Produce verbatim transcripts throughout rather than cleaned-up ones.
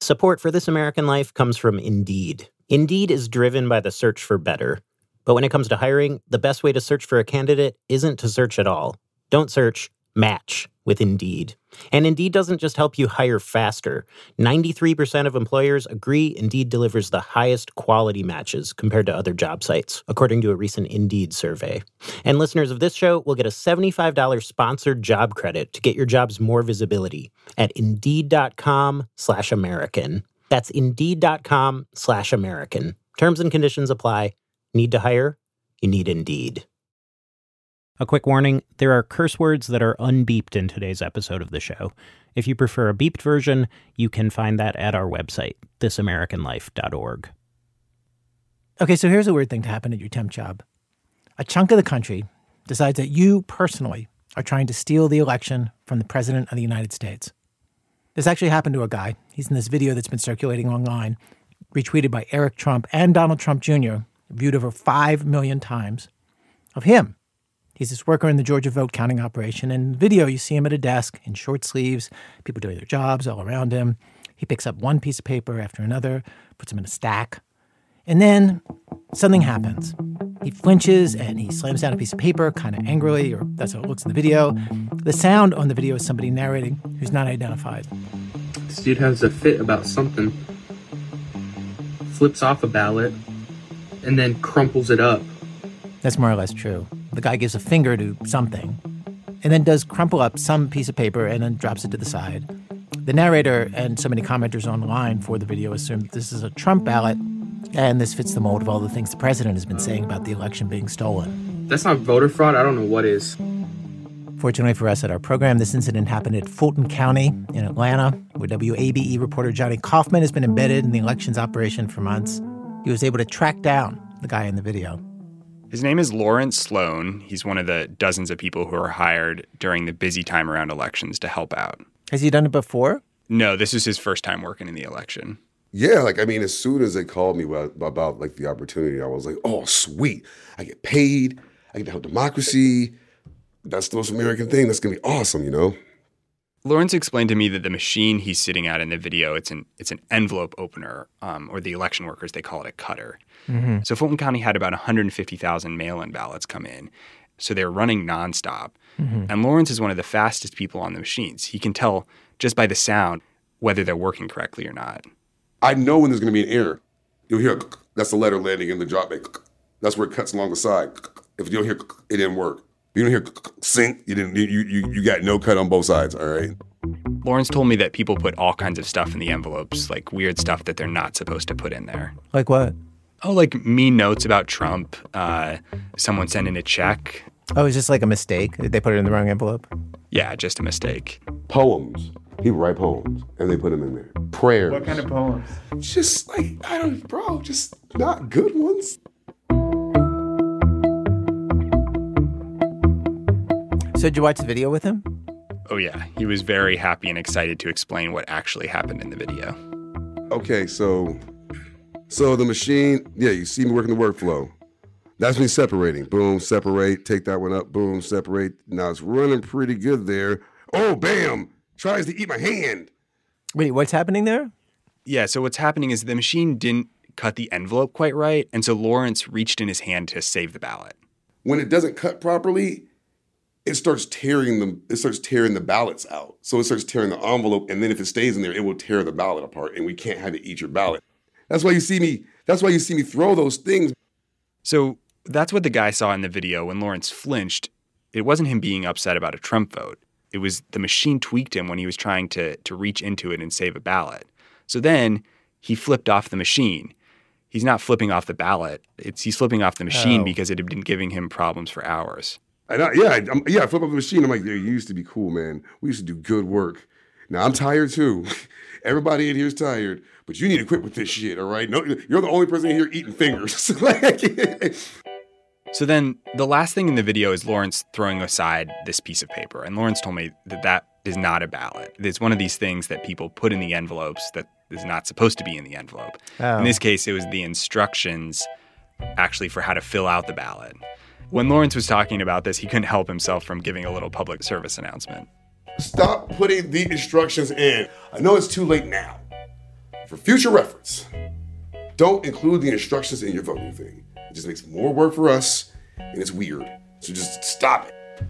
Support for This American Life comes from Indeed. Indeed is driven by the search for better. But when it comes to hiring, the best way to search for a candidate isn't to search at all. Don't search, match with Indeed. And Indeed doesn't just help you hire faster. ninety-three percent of employers agree Indeed delivers the highest quality matches compared to other job sites, according to a recent Indeed survey. And listeners of this show will get a seventy-five dollars sponsored job credit to get your jobs more visibility at Indeed.com slash American. That's Indeed.com slash American. Terms and conditions apply. Need to hire? You need Indeed. A quick warning, there are curse words that are unbeeped in today's episode of the show. If you prefer a beeped version, you can find that at our website, this american life dot org. Okay, so here's a weird thing to happen at your temp job. A chunk of the country decides that you personally are trying to steal the election from the President of the United States. This actually happened to a guy. He's in this video that's been circulating online, retweeted by Eric Trump and Donald Trump Junior, viewed over five million times, of him. He's this worker in the Georgia vote counting operation. And in the video, you see him at a desk in short sleeves, people doing their jobs all around him. He picks up one piece of paper after another, puts them in a stack. And then something happens. He flinches and he slams down a piece of paper kind of angrily, or that's how it looks in the video. The sound on the video is somebody narrating who's not identified. This dude has a fit about something, flips off a ballot, and then crumples it up. That's more or less true. The guy gives a finger to something and then does crumple up some piece of paper and then drops it to the side. The narrator and so many commenters online for the video assume that this is a Trump ballot, and this fits the mold of all the things the president has been saying about the election being stolen. That's not voter fraud. I don't know what is. Fortunately for us at our program, this incident happened at Fulton County in Atlanta, where W A B E reporter Johnny Kaufman has been embedded in the elections operation for months. He was able to track down the guy in the video. His name is Lawrence Sloan. He's one of the dozens of people who are hired during the busy time around elections to help out. Has he done it before? No, this is his first time working in the election. Yeah, like, I mean, as soon as they called me about, about, like, the opportunity, I was like, oh, sweet. I get paid. I get to help democracy. That's the most American thing. That's going to be awesome, you know? Lawrence explained to me that the machine he's sitting at in the video, it's an it's an envelope opener, um, or the election workers, they call it a cutter. Mm-hmm. So Fulton County had about one hundred fifty thousand mail-in ballots come in. So they're running nonstop. Mm-hmm. And Lawrence is one of the fastest people on the machines. He can tell just by the sound whether they're working correctly or not. I know when there's going to be an error. You'll hear, that's the letter landing in the drop bay. That's where it cuts along the side. If you don't hear, it didn't work. You don't hear sync, you didn't. You, you you got no cut on both sides, all right? Lawrence told me that people put all kinds of stuff in the envelopes, like weird stuff that they're not supposed to put in there. Like what? Oh, like mean notes about Trump, uh, someone sending a check. Oh, it's just like a mistake? They put it in the wrong envelope? Yeah, just a mistake. Poems. People write poems, and they put them in there. Prayers. What kind of poems? Just like, I don't, bro, just not good ones. So did you watch the video with him? Oh, yeah. He was very happy and excited to explain what actually happened in the video. Okay, so so the machine, yeah, you see me working the workflow. That's me separating. Boom, separate, take that one up, boom, separate. Now it's running pretty good there. Oh, bam, tries to eat my hand. Wait, what's happening there? Yeah, so what's happening is the machine didn't cut the envelope quite right, and so Lawrence reached in his hand to save the ballot. When it doesn't cut properly, it starts tearing them. It starts tearing the ballots out. So it starts tearing the envelope, and then if it stays in there, it will tear the ballot apart, and we can't have it eat your ballot. That's why you see me. That's why you see me throw those things. So that's what the guy saw in the video when Lawrence flinched. It wasn't him being upset about a Trump vote. It was the machine tweaked him when he was trying to to reach into it and save a ballot. So then he flipped off the machine. He's not flipping off the ballot. It's he's flipping off the machine oh. because it had been giving him problems for hours. And I, yeah, I'm, yeah, I flip up the machine. I'm like, yeah, you used to be cool, man. We used to do good work. Now I'm tired too. Everybody in here is tired, but you need to quit with this shit, all right? No, you're the only person in here eating fingers. So then the last thing in the video is Lawrence throwing aside this piece of paper. And Lawrence told me that that is not a ballot. It's one of these things that people put in the envelopes that is not supposed to be in the envelope. Oh. In this case, it was the instructions actually for how to fill out the ballot. When Lawrence was talking about this, he couldn't help himself from giving a little public service announcement. Stop putting the instructions in. I know it's too late now, for future reference, don't include the instructions in your voting thing. It just makes more work for us, and it's weird. So just stop it.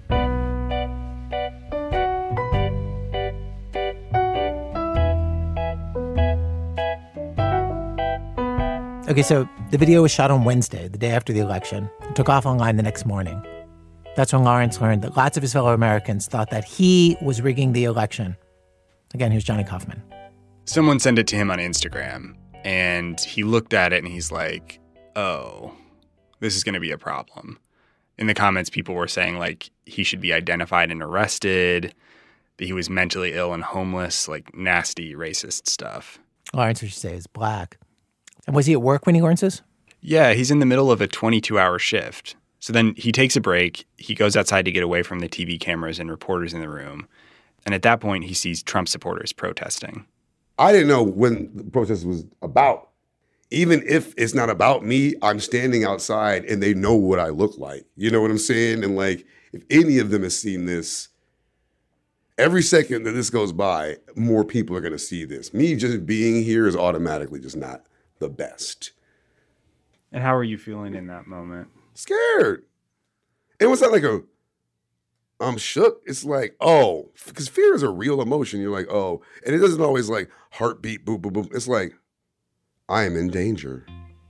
Okay, so the video was shot on Wednesday, the day after the election, and took off online the next morning. That's when Lawrence learned that lots of his fellow Americans thought that he was rigging the election. Again, here's Johnny Kaufman. Someone sent it to him on Instagram, and he looked at it and he's like, oh, this is going to be a problem. In the comments, people were saying, like, he should be identified and arrested, that he was mentally ill and homeless, like nasty, racist stuff. Lawrence, we should say, is black. And was he at work when he learns this? Yeah, he's in the middle of a twenty-two hour shift. So then he takes a break. He goes outside to get away from the T V cameras and reporters in the room. And at that point, he sees Trump supporters protesting. I didn't know when the protest was about. Even if it's not about me, I'm standing outside and they know what I look like. You know what I'm saying? And like, if any of them has seen this, every second that this goes by, more people are going to see this. Me just being here is automatically just not the best. And how are you feeling in that moment? Scared. It was not like a, I'm shook. It's like, oh, because fear is a real emotion. You're like, oh, and it doesn't always like heartbeat, boom, boom, boom. It's like, I am in danger.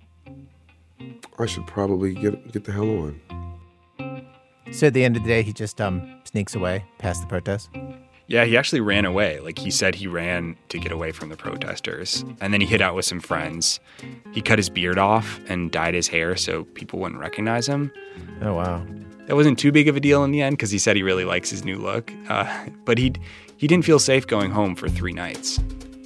I should probably get get the hell on. So at the end of the day, he just um sneaks away past the protest? Yeah, he actually ran away. Like, he said he ran to get away from the protesters. And then he hid out with some friends. He cut his beard off and dyed his hair so people wouldn't recognize him. Oh, wow. That wasn't too big of a deal in the end because he said he really likes his new look. Uh, but he he didn't feel safe going home for three nights.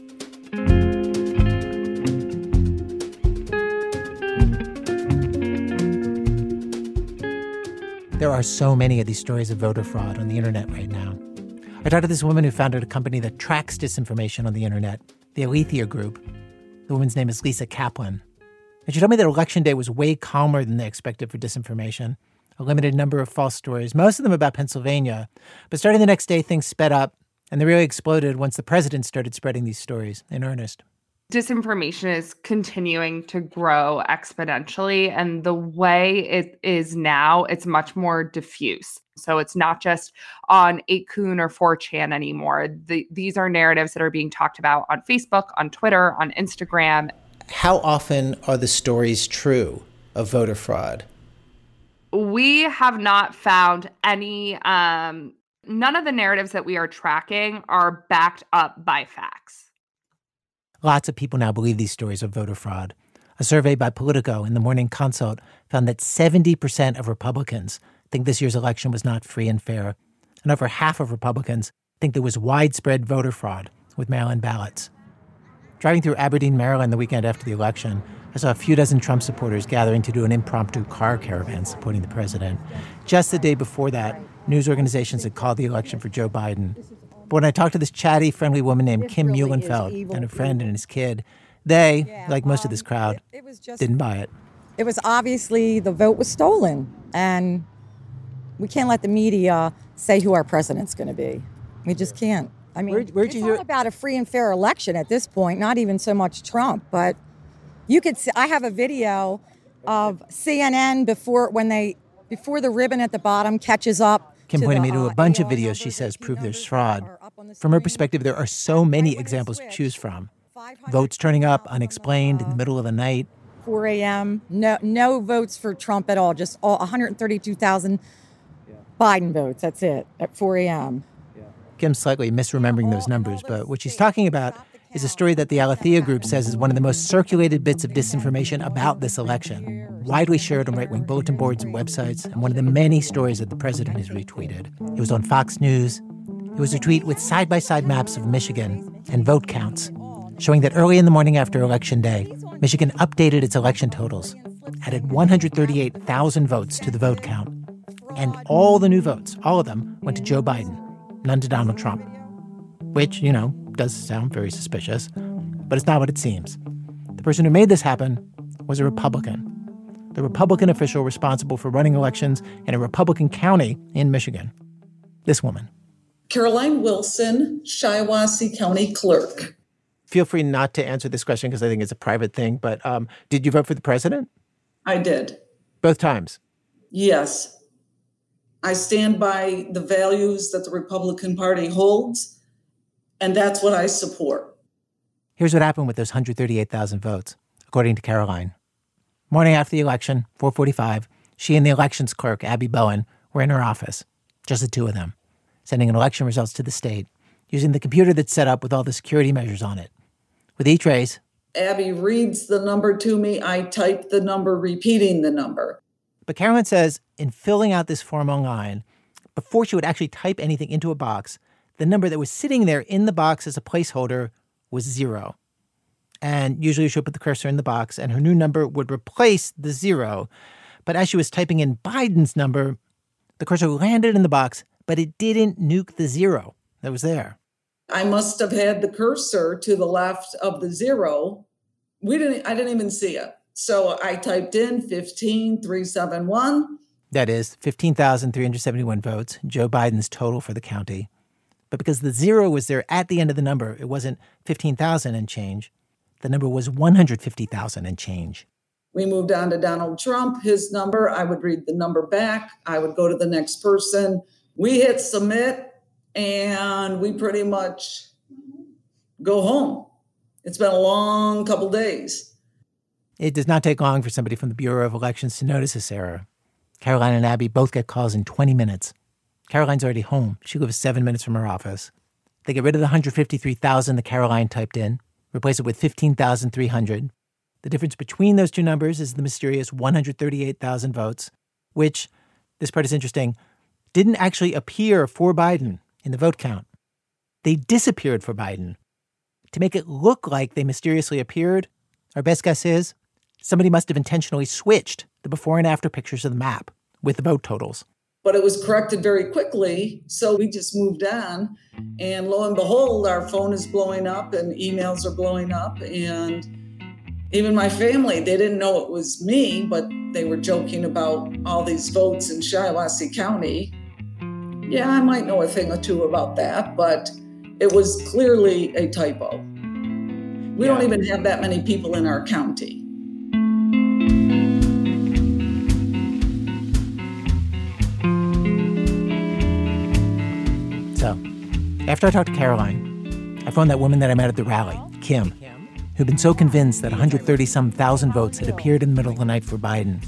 There are so many of these stories of voter fraud on the internet right now. I talked to this woman who founded a company that tracks disinformation on the internet, the Alethea Group. The woman's name is Lisa Kaplan. And she told me that Election Day was way calmer than they expected for disinformation. A limited number of false stories, most of them about Pennsylvania. But starting the next day, things sped up, and they really exploded once the president started spreading these stories in earnest. Disinformation is continuing to grow exponentially, and the way it is now, it's much more diffuse. So it's not just on eight kun or four chan anymore. The, these are narratives that are being talked about on Facebook, on Twitter, on Instagram. How often are the stories true of voter fraud? We have not found any, um, none of the narratives that we are tracking are backed up by facts. Lots of people now believe these stories of voter fraud. A survey by Politico in the Morning Consult found that seventy percent of Republicans think this year's election was not free and fair. And over half of Republicans think there was widespread voter fraud with mail-in ballots. Driving through Aberdeen, Maryland the weekend after the election, I saw a few dozen Trump supporters gathering to do an impromptu car caravan supporting the president. Just the day before that, news organizations had called the election for Joe Biden. But when I talked to this chatty, friendly woman named this Kim really Muhlenfeld and a friend and his kid, they, yeah, like most um, of this crowd, it, it was just, didn't buy it. It was obviously the vote was stolen, and we can't let the media say who our president's going to be. We just can't. I mean, where'd, where'd it's you all hear- about a free and fair election at this point, not even so much Trump, but you could see, I have a video of C N N before when they before the ribbon at the bottom catches up. Kim pointed the, me to a uh, bunch of videos she says prove there's fraud. From her perspective, there are so many examples to choose from. Votes turning up unexplained in the middle of the night. four a.m., no no votes for Trump at all, just all one hundred thirty-two thousand Biden votes, that's it, at four a.m. Kim's slightly misremembering those numbers, but what she's talking about is a story that the Alethea Group says is one of the most circulated bits of disinformation about this election, widely shared on right-wing bulletin boards and websites, and one of the many stories that the president has retweeted. It was on Fox News. It was a tweet with side-by-side maps of Michigan and vote counts, showing that early in the morning after Election Day, Michigan updated its election totals, added one hundred thirty-eight thousand votes to the vote count, and all the new votes, all of them, went to Joe Biden, none to Donald Trump, which, you know, does sound very suspicious, but it's not what it seems. The person who made this happen was a Republican, the Republican official responsible for running elections in a Republican county in Michigan. This woman. Caroline Wilson, Shiawassee County Clerk. feel free not to answer this question because I think it's a private thing, but um, did you vote for the president? I did. Both times? Yes. I stand by the values that the Republican Party holds, and that's what I support. Here's what happened with those one hundred thirty-eight thousand votes, according to Caroline. Morning after the election, four forty-five, she and the elections clerk, Abby Bowen, were in her office, just the two of them, sending in election results to the state, using the computer that's set up with all the security measures on it. With each race, Abby reads the number to me. I type the number, repeating the number. But Caroline says in filling out this form online, before she would actually type anything into a box, the number that was sitting there in the box as a placeholder was zero. And usually she would put the cursor in the box and her new number would replace the zero. But as she was typing in Biden's number, the cursor landed in the box, but it didn't nuke the zero that was there. I must have had the cursor to the left of the zero. We didn't, I didn't even see it. So I typed in fifteen thousand three hundred seventy-one. That is fifteen thousand three hundred seventy-one votes, Joe Biden's total for the county. But because the zero was there at the end of the number, it wasn't fifteen thousand and change. The number was one hundred fifty thousand and change. We moved on to Donald Trump, his number. I would read the number back. I would go to the next person. We hit submit, and we pretty much go home. It's been a long couple days. It does not take long for somebody from the Bureau of Elections to notice this error. Caroline and Abby both get calls in twenty minutes. Caroline's already home. She lives seven minutes from her office. They get rid of the one hundred fifty-three thousand that Caroline typed in, replace it with fifteen thousand three hundred. The difference between those two numbers is the mysterious one hundred thirty-eight thousand votes, which, this part is interesting, didn't actually appear for Biden in the vote count. They disappeared for Biden. To make it look like they mysteriously appeared, our best guess is somebody must have intentionally switched the before and after pictures of the map with the vote totals. But it was corrected very quickly, so we just moved on. And lo and behold, our phone is blowing up and emails are blowing up. And even my family, they didn't know it was me, but they were joking about all these votes in Shiawassee County. Yeah, I might know a thing or two about that, but it was clearly a typo. We yeah. don't even have that many people in our county. So, after I talked to Caroline, I phoned that woman that I met at the rally, Kim, who'd been so convinced that one hundred thirty-some thousand votes had appeared in the middle of the night for Biden.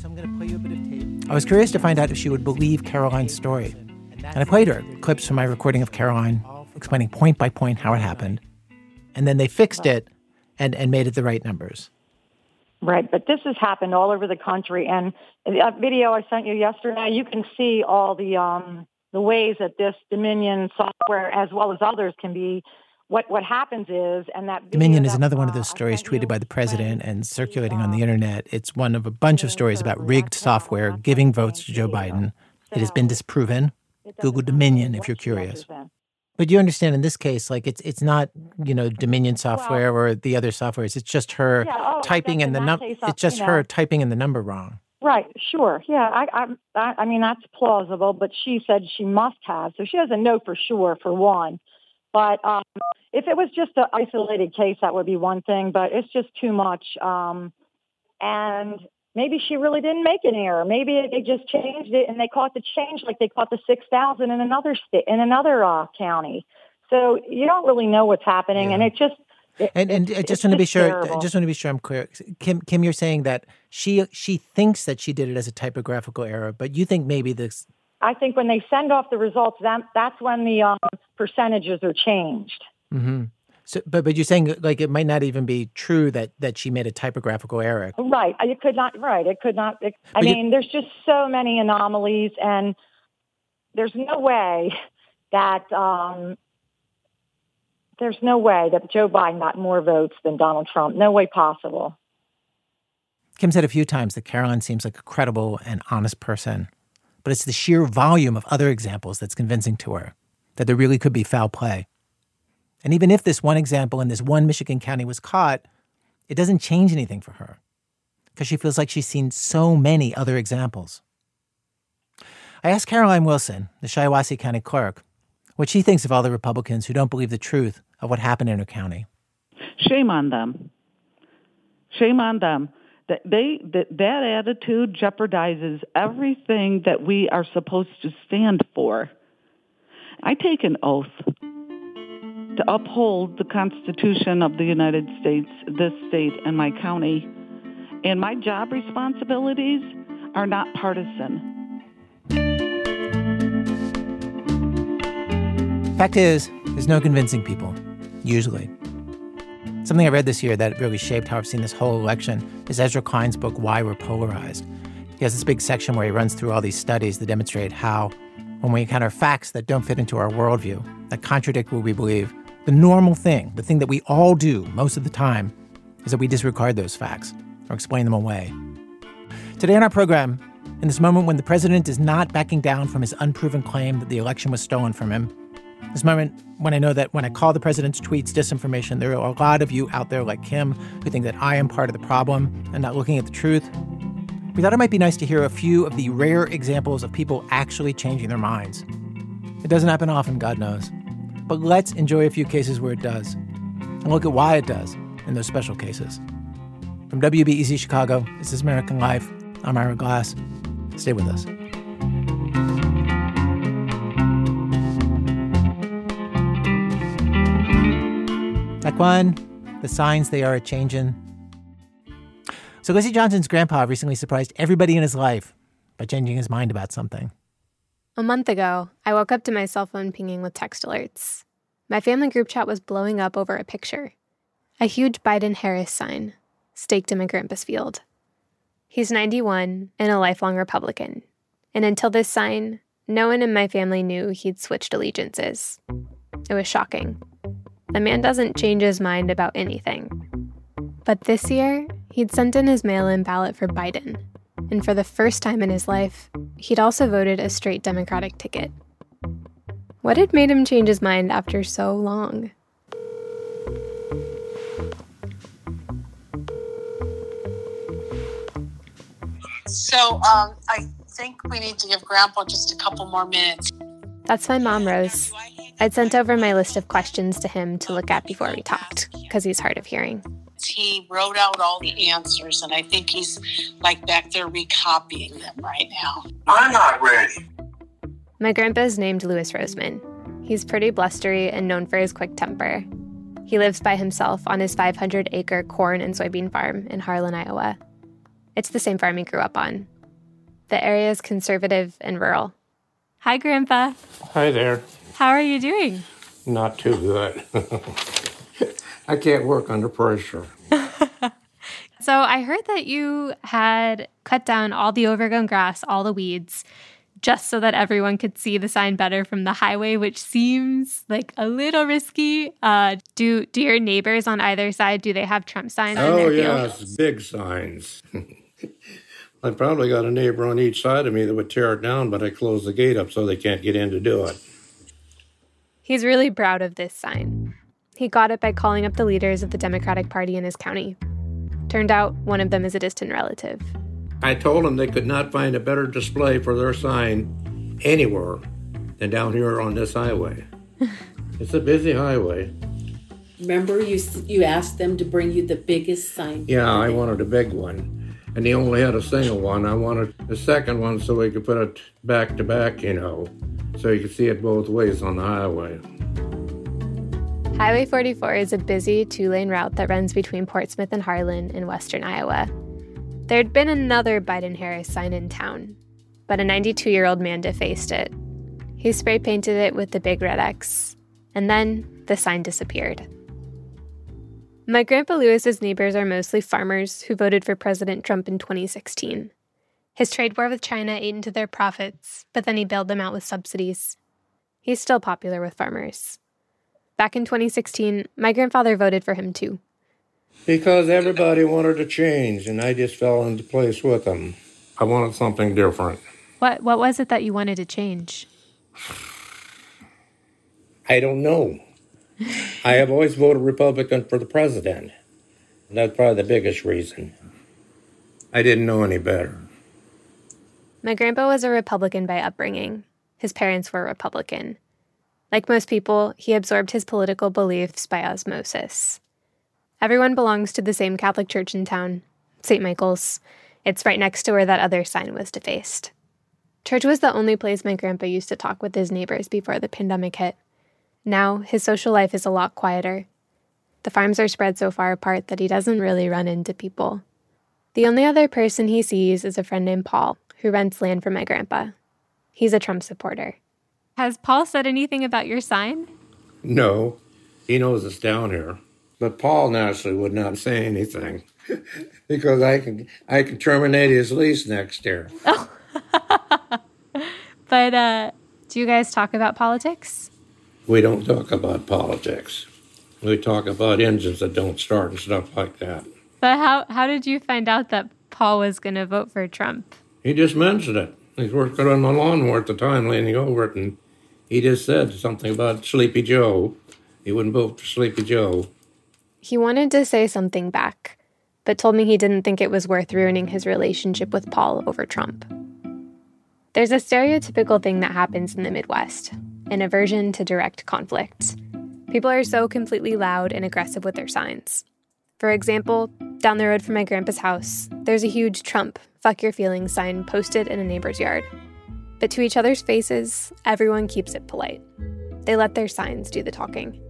I was curious to find out if she would believe Caroline's story. And I played her clips from my recording of Caroline explaining point by point how it happened. And then they fixed it and, and made it the right numbers. Right, but this has happened all over the country. And that video I sent you yesterday, you can see all the um, the ways that this Dominion software, as well as others, can be. What what happens is, and that Dominion is that, another one uh, of those stories tweeted by the president and circulating on the internet. It's one of a bunch of stories about rigged software giving votes to Joe Biden. It has been disproven. Google Dominion if you're curious. But you understand in this case, like it's it's not, you know, Dominion software or the other softwares. It's just her yeah, oh, typing in the number. It's just you her know. typing in the number wrong. Right, sure. Yeah, I, I, I mean, that's plausible, but she said she must have. So she doesn't know for sure, for one. But um, if it was just an isolated case, that would be one thing. But it's just too much. Um, and maybe she really didn't make an error. Maybe they just changed it and they caught the change like they caught the six thousand in another state, in another uh, county. So you don't really know what's happening. Yeah. And it just... It, and and I just want to be sure. Terrible. Just want to be sure I'm clear. Kim, Kim, you're saying that she she thinks that she did it as a typographical error, but you think maybe this. I think when they send off the results, that that's when the um, percentages are changed. Mm-hmm. So, but but you're saying like it might not even be true that that she made a typographical error. Right. It could not. Right. It could not. It, I mean, you, there's just so many anomalies, and there's no way that. Um, There's no way that Joe Biden got more votes than Donald Trump. No way possible. Kim said a few times that Caroline seems like a credible and honest person, but it's the sheer volume of other examples that's convincing to her that there really could be foul play. And even if this one example in this one Michigan county was caught, it doesn't change anything for her because she feels like she's seen so many other examples. I asked Caroline Wilson, the Shiawassee County clerk, what she thinks of all the Republicans who don't believe the truth of what happened in her county. Shame on them. Shame on them. That they that, that attitude jeopardizes everything that we are supposed to stand for. I take an oath to uphold the Constitution of the United States, this state, and my county. And my job responsibilities are not partisan. Fact is, there's no convincing people, usually. Something I read this year that really shaped how I've seen this whole election is Ezra Klein's book, Why We're Polarized. He has this big section where he runs through all these studies that demonstrate how, when we encounter facts that don't fit into our worldview, that contradict what we believe, the normal thing, the thing that we all do most of the time, is that we disregard those facts or explain them away. Today on our program, in this moment when the president is not backing down from his unproven claim that the election was stolen from him, this moment when I know that when I call the president's tweets disinformation, there are a lot of you out there like him who think that I am part of the problem and not looking at the truth. We thought it might be nice to hear a few of the rare examples of people actually changing their minds. It doesn't happen often, God knows. But let's enjoy a few cases where it does and look at why it does in those special cases. From W B E Z Chicago, this is American Life. I'm Ira Glass. Stay with us. Act one, the signs they are a-changin'. So Lizzie Johnson's grandpa recently surprised everybody in his life by changing his mind about something. A month ago, I woke up to my cell phone pinging with text alerts. My family group chat was blowing up over a picture. A huge Biden-Harris sign staked in my grandpa's field. He's ninety-one and a lifelong Republican. And until this sign, no one in my family knew he'd switched allegiances. It was shocking. The man doesn't change his mind about anything. But this year, he'd sent in his mail-in ballot for Biden. And for the first time in his life, he'd also voted a straight Democratic ticket. What had made him change his mind after so long? So um, I think we need to give Grandpa just a couple more minutes. That's my mom, Rose. I'd sent over my list of questions to him to look at before we talked, because he's hard of hearing. He wrote out all the answers, and I think he's like back there recopying them right now. I'm not ready. My grandpa's named Louis Roseman. He's pretty blustery and known for his quick temper. He lives by himself on his five hundred acre corn and soybean farm in Harlan, Iowa. It's the same farm he grew up on. The area is conservative and rural. Hi, Grandpa. Hi there. How are you doing? Not too good. I can't work under pressure. So I heard that you had cut down all the overgrown grass, all the weeds, just so that everyone could see the sign better from the highway, which seems like a little risky. Uh, do do your neighbors on either side, do they have Trump signs in oh, their yes, field? Big signs. I probably got a neighbor on each side of me that would tear it down, but I closed the gate up so they can't get in to do it. He's really proud of this sign. He got it by calling up the leaders of the Democratic Party in his county. Turned out one of them is a distant relative. I told them they could not find a better display for their sign anywhere than down here on this highway. It's a busy highway. Remember you you asked them to bring you the biggest sign? Yeah, I wanted a big one. And they only had a single one. I wanted a second one so we could put it back to back, you know, so you could see it both ways on the highway. Highway forty-four is a busy two-lane route that runs between Portsmouth and Harlan in western Iowa. There'd been another Biden-Harris sign in town, but a ninety-two-year-old man defaced it. He spray-painted it with the big red X, and then the sign disappeared. My Grandpa Lewis's neighbors are mostly farmers who voted for President Trump in twenty sixteen. His trade war with China ate into their profits, but then he bailed them out with subsidies. He's still popular with farmers. Back in twenty sixteen, my grandfather voted for him too. Because everybody wanted to change, and I just fell into place with them. I wanted something different. What What was it that you wanted to change? I don't know. I have always voted Republican for the president. And that's probably the biggest reason. I didn't know any better. My grandpa was a Republican by upbringing. His parents were Republican. Like most people, he absorbed his political beliefs by osmosis. Everyone belongs to the same Catholic church in town, Saint Michael's. It's right next to where that other sign was defaced. Church was the only place my grandpa used to talk with his neighbors before the pandemic hit. Now, his social life is a lot quieter. The farms are spread so far apart that he doesn't really run into people. The only other person he sees is a friend named Paul, who rents land for my grandpa. He's a Trump supporter. Has Paul said anything about your sign? No, he knows it's down here. But Paul naturally would not say anything because I can I can terminate his lease next year. Oh. But uh, do you guys talk about politics? We don't talk about politics. We talk about engines that don't start and stuff like that. But how, how did you find out that Paul was going to vote for Trump? He just mentioned it. He was working on the lawnmower at the time, leaning over it, and he just said something about Sleepy Joe. He wouldn't vote for Sleepy Joe. He wanted to say something back, but told me he didn't think it was worth ruining his relationship with Paul over Trump. There's a stereotypical thing that happens in the Midwest, an aversion to direct conflict. People are so completely loud and aggressive with their signs. For example, down the road from my grandpa's house, there's a huge Trump, fuck your feelings sign posted in a neighbor's yard. But to each other's faces, everyone keeps it polite. They let their signs do the talking.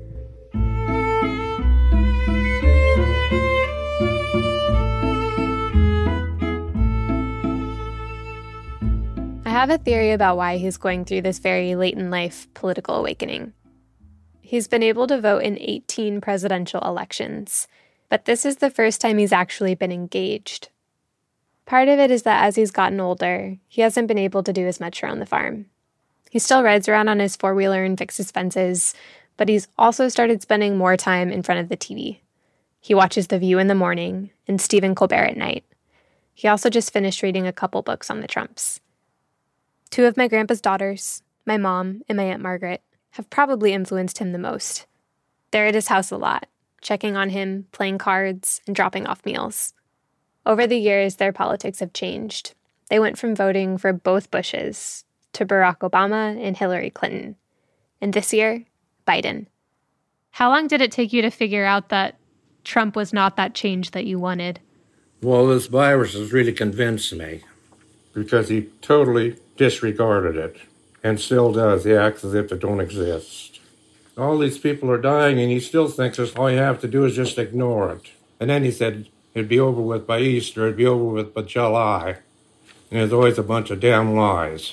I have a theory about why he's going through this very late-in-life political awakening. He's been able to vote in eighteen presidential elections, but this is the first time he's actually been engaged. Part of it is that as he's gotten older, he hasn't been able to do as much around the farm. He still rides around on his four-wheeler and fixes fences, but he's also started spending more time in front of the T V. He watches The View in the morning and Stephen Colbert at night. He also just finished reading a couple books on the Trumps. Two of my grandpa's daughters, my mom and my Aunt Margaret, have probably influenced him the most. They're at his house a lot, checking on him, playing cards, and dropping off meals. Over the years, their politics have changed. They went from voting for both Bushes to Barack Obama and Hillary Clinton. And this year, Biden. How long did it take you to figure out that Trump was not that change that you wanted? Well, this virus has really convinced me because he totally disregarded it and still does. He acts as if it don't exist. All these people are dying and he still thinks that all you have to do is just ignore it. And then he said it'd be over with by Easter, it'd be over with by July. And there's always a bunch of damn lies.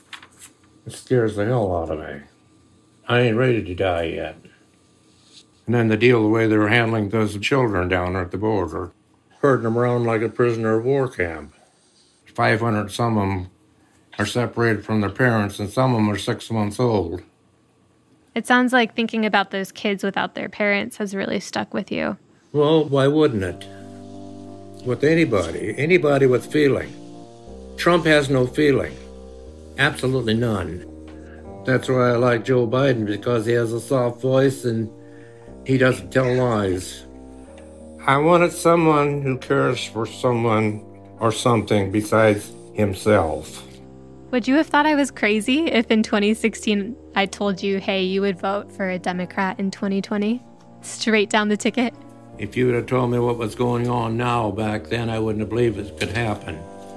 It scares the hell out of me. I ain't ready to die yet. And then the deal, the way they were handling those children down there at the border, herding them around like a prisoner of war camp. five hundred some of them are separated from their parents, and some of them are six months old. It sounds like thinking about those kids without their parents has really stuck with you. Well, why wouldn't it? With anybody, anybody with feeling. Trump has no feeling. Absolutely none. That's why I like Joe Biden, because he has a soft voice and he doesn't tell lies. I wanted someone who cares for someone or something besides himself. Would you have thought I was crazy if in twenty sixteen I told you, hey, you would vote for a Democrat in twenty twenty? Straight down the ticket? If you would have told me what was going on now back then, I wouldn't have believed it could happen.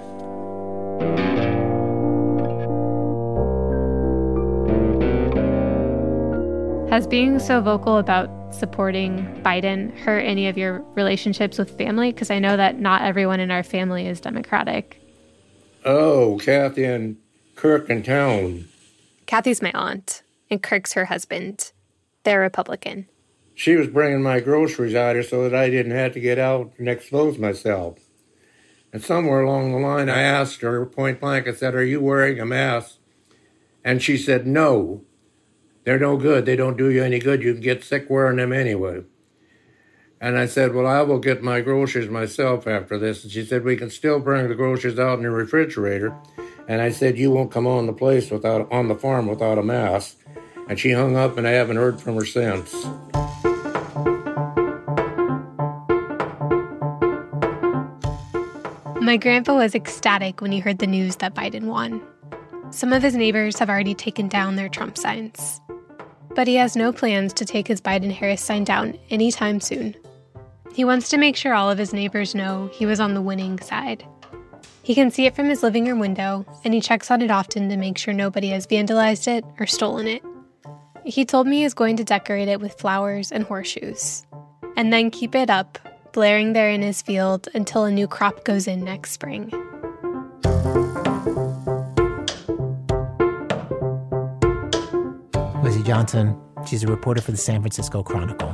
Has being so vocal about supporting Biden hurt any of your relationships with family? Because I know that not everyone in our family is Democratic. Oh, Kathy and Kirk in town. Kathy's my aunt, and Kirk's her husband. They're Republican. She was bringing my groceries out here so that I didn't have to get out and expose myself. And somewhere along the line, I asked her point blank, I said, are you wearing a mask? And she said, no. They're no good. They don't do you any good. You can get sick wearing them anyway. And I said, well, I will get my groceries myself after this. And she said, we can still bring the groceries out in the refrigerator. And I said, you won't come on the place without, on the farm without a mask. And she hung up, and I haven't heard from her since. My grandpa was ecstatic when he heard the news that Biden won. Some of his neighbors have already taken down their Trump signs. But he has no plans to take his Biden-Harris sign down anytime soon. He wants to make sure all of his neighbors know he was on the winning side. He can see it from his living room window, and he checks on it often to make sure nobody has vandalized it or stolen it. He told me he is going to decorate it with flowers and horseshoes, and then keep it up, blaring there in his field until a new crop goes in next spring. Lizzie Johnson, she's a reporter for the San Francisco Chronicle.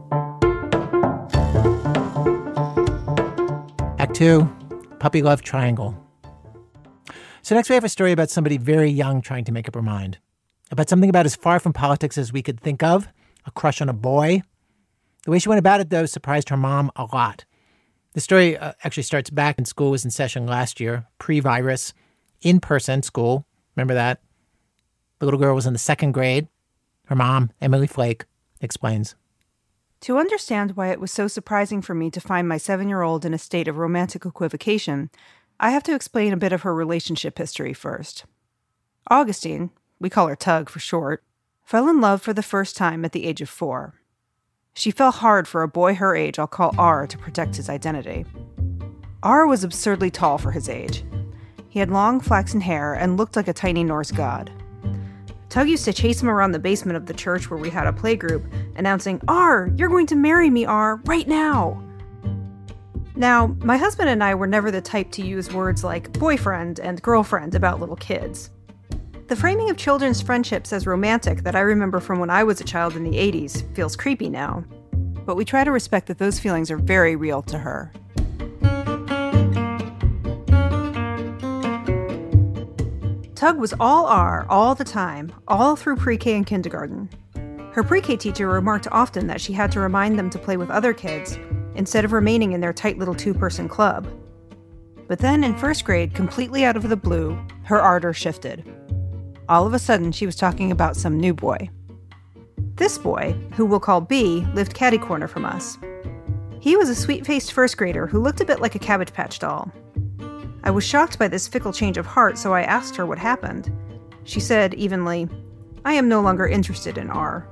Act two, puppy love triangle. So next we have a story about somebody very young trying to make up her mind. About something about as far from politics as we could think of, a crush on a boy. The way she went about it, though, surprised her mom a lot. The story uh, actually starts back when school was in session last year, pre-virus, in-person school. Remember that? The little girl was in the second grade. Her mom, Emily Flake, explains. To understand why it was so surprising for me to find my seven-year-old in a state of romantic equivocation, I have to explain a bit of her relationship history first. Augustine, we call her Tug for short, fell in love for the first time at the age of four. She fell hard for a boy her age I'll call R to protect his identity. R was absurdly tall for his age. He had long flaxen hair and looked like a tiny Norse god. Tug used to chase him around the basement of the church where we had a playgroup, announcing, "R, you're going to marry me, R, right now!" Now, my husband and I were never the type to use words like boyfriend and girlfriend about little kids. The framing of children's friendships as romantic that I remember from when I was a child in the eighties feels creepy now, but we try to respect that those feelings are very real to her. Tug was all R all the time, all through pre-K and kindergarten. Her pre-K teacher remarked often that she had to remind them to play with other kids instead of remaining in their tight little two-person club. But then in first grade, completely out of the blue, her ardor shifted. All of a sudden, she was talking about some new boy. This boy, who we'll call B, lived catty-corner from us. He was a sweet-faced first grader who looked a bit like a Cabbage Patch doll. I was shocked by this fickle change of heart, so I asked her what happened. She said evenly, "I am no longer interested in R."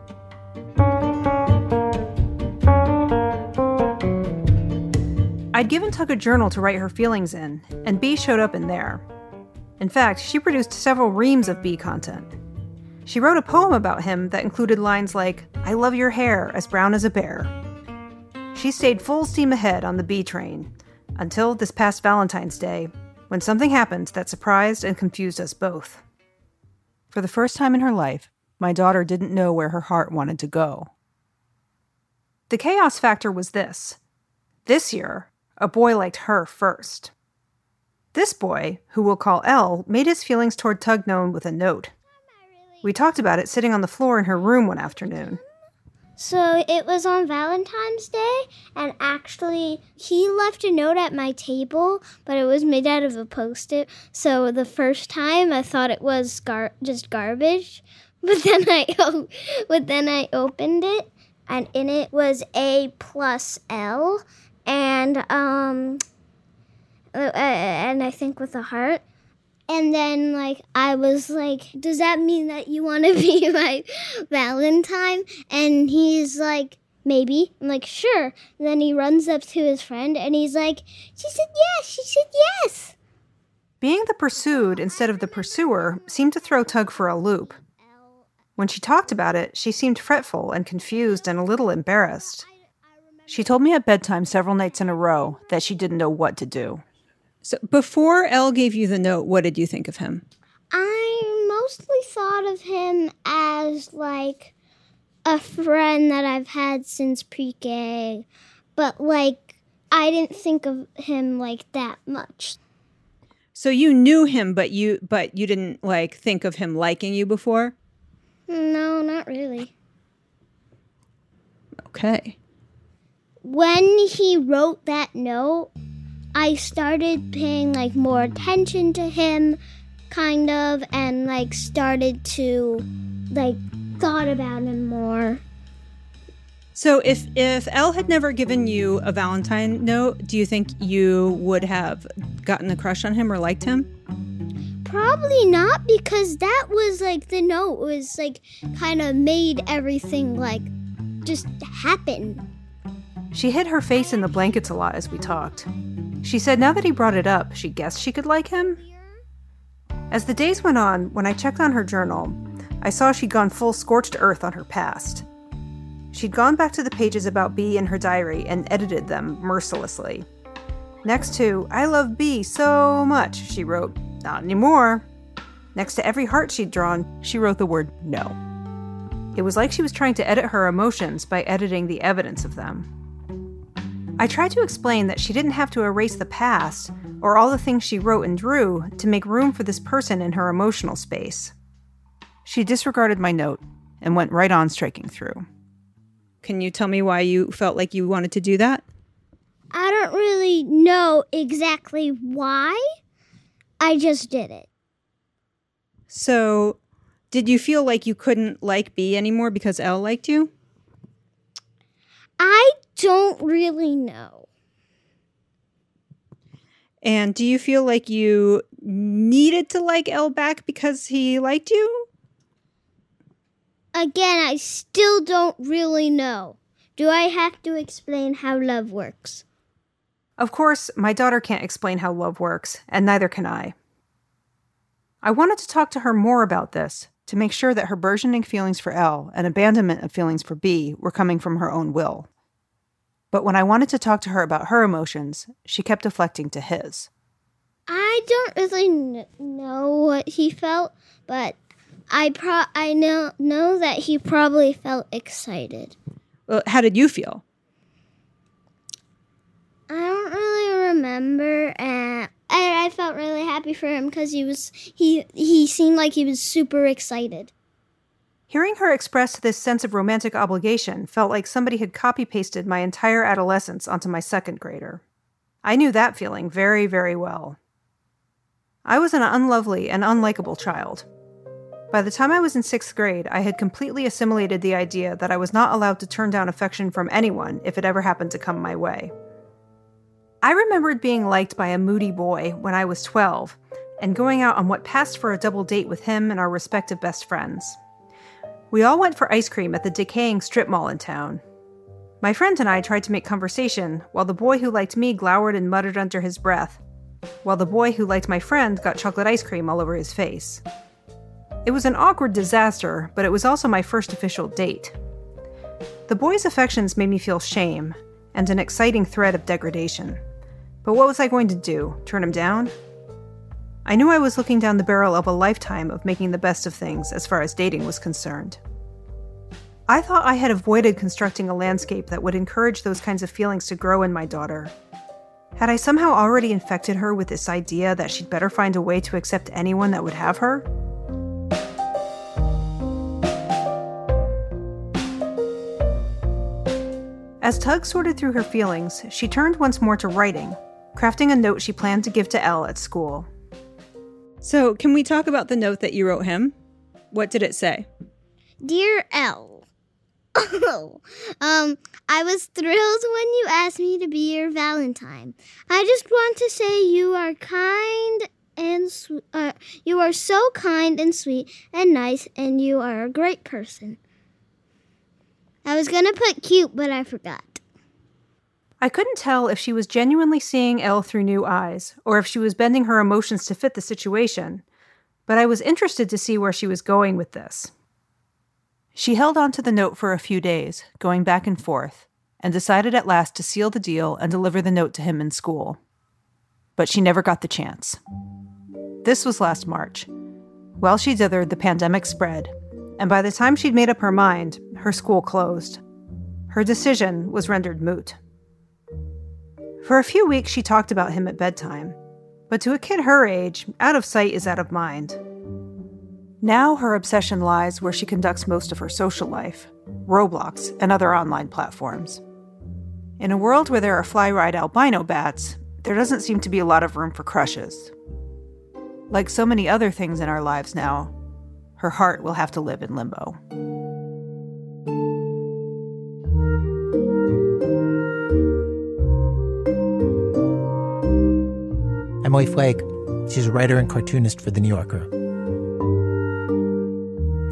I'd given Tug a journal to write her feelings in, and B showed up in there. In fact, she produced several reams of B content. She wrote a poem about him that included lines like, "I love your hair, as brown as a bear." She stayed full steam ahead on the B train, until this past Valentine's Day, when something happened that surprised and confused us both. For the first time in her life, my daughter didn't know where her heart wanted to go. The chaos factor was this. This year, a boy liked her first. This boy, who we'll call L, made his feelings toward Tug known with a note. We talked about it sitting on the floor in her room one afternoon. So it was on Valentine's Day, and actually he left a note at my table, but it was made out of a Post-it. So the first time I thought it was gar- just garbage, but then I o- but then I opened it, and in it was A plus L, and um, uh, and I think with a heart. And then, like, I was like, "Does that mean that you want to be my Valentine?" And he's like, "Maybe." I'm like, "Sure." And then he runs up to his friend, and he's like, "She said yes, she said yes." Being the pursued instead of the pursuer seemed to throw Tug for a loop. When she talked about it, she seemed fretful and confused and a little embarrassed. She told me at bedtime several nights in a row that she didn't know what to do. So before Elle gave you the note, what did you think of him? I mostly thought of him as, like, a friend that I've had since pre-K. But, like, I didn't think of him, like, that much. So you knew him, but you but you didn't, like, think of him liking you before? No, not really. Okay. When he wrote that note, I started paying, like, more attention to him, kind of, and, like, started to, like, thought about him more. So if, if Elle had never given you a Valentine note, do you think you would have gotten a crush on him or liked him? Probably not, because that was, like, the note was, like, kind of made everything, like, just happen. She hid her face in the blankets a lot as we talked. She said now that he brought it up, she guessed she could like him. As the days went on, when I checked on her journal, I saw she'd gone full scorched earth on her past. She'd gone back to the pages about B in her diary and edited them mercilessly. Next to, "I love B so much," she wrote, "Not anymore." Next to every heart she'd drawn, she wrote the word no. It was like she was trying to edit her emotions by editing the evidence of them. I tried to explain that she didn't have to erase the past or all the things she wrote and drew to make room for this person in her emotional space. She disregarded my note and went right on striking through. Can you tell me why you felt like you wanted to do that? I don't really know exactly why. I just did it. So, did you feel like you couldn't like B anymore because Elle liked you? I don't really know. And do you feel like you needed to like Elle back because he liked you? Again, I still don't really know. Do I have to explain how love works? Of course, my daughter can't explain how love works, and neither can I. I wanted to talk to her more about this, to make sure that her burgeoning feelings for Elle and abandonment of feelings for B were coming from her own will. But when I wanted to talk to her about her emotions, she kept deflecting to his. I don't really kn- know what he felt, but I pro- I know know that he probably felt excited. Well, how did you feel? I don't really remember, and I, I felt really happy for him because he was he he seemed like he was super excited. Hearing her express this sense of romantic obligation felt like somebody had copy-pasted my entire adolescence onto my second grader. I knew that feeling very, very well. I was an unlovely and unlikable child. By the time I was in sixth grade, I had completely assimilated the idea that I was not allowed to turn down affection from anyone if it ever happened to come my way. I remembered being liked by a moody boy when I was twelve and going out on what passed for a double date with him and our respective best friends. We all went for ice cream at the decaying strip mall in town. My friend and I tried to make conversation while the boy who liked me glowered and muttered under his breath, while the boy who liked my friend got chocolate ice cream all over his face. It was an awkward disaster, but it was also my first official date. The boy's affections made me feel shame and an exciting threat of degradation. But what was I going to do? Turn him down? I knew I was looking down the barrel of a lifetime of making the best of things as far as dating was concerned. I thought I had avoided constructing a landscape that would encourage those kinds of feelings to grow in my daughter. Had I somehow already infected her with this idea that she'd better find a way to accept anyone that would have her? As Tug sorted through her feelings, she turned once more to writing, crafting a note she planned to give to Elle at school. So, can we talk about the note that you wrote him? What did it say? Dear Elle, um, I was thrilled when you asked me to be your Valentine. I just want to say you are kind and sw- uh, you are so kind and sweet and nice, and you are a great person. I was gonna put cute, but I forgot. I couldn't tell if she was genuinely seeing Elle through new eyes, or if she was bending her emotions to fit the situation, but I was interested to see where she was going with this. She held on to the note for a few days, going back and forth, and decided at last to seal the deal and deliver the note to him in school. But she never got the chance. This was last March. While she dithered, the pandemic spread, and by the time she'd made up her mind, her school closed. Her decision was rendered moot. For a few weeks, she talked about him at bedtime, but to a kid her age, out of sight is out of mind. Now her obsession lies where she conducts most of her social life, Roblox and other online platforms. In a world where there are fly-ride albino bats, there doesn't seem to be a lot of room for crushes. Like so many other things in our lives now, her heart will have to live in limbo. Emily Flake. She's a writer and cartoonist for The New Yorker.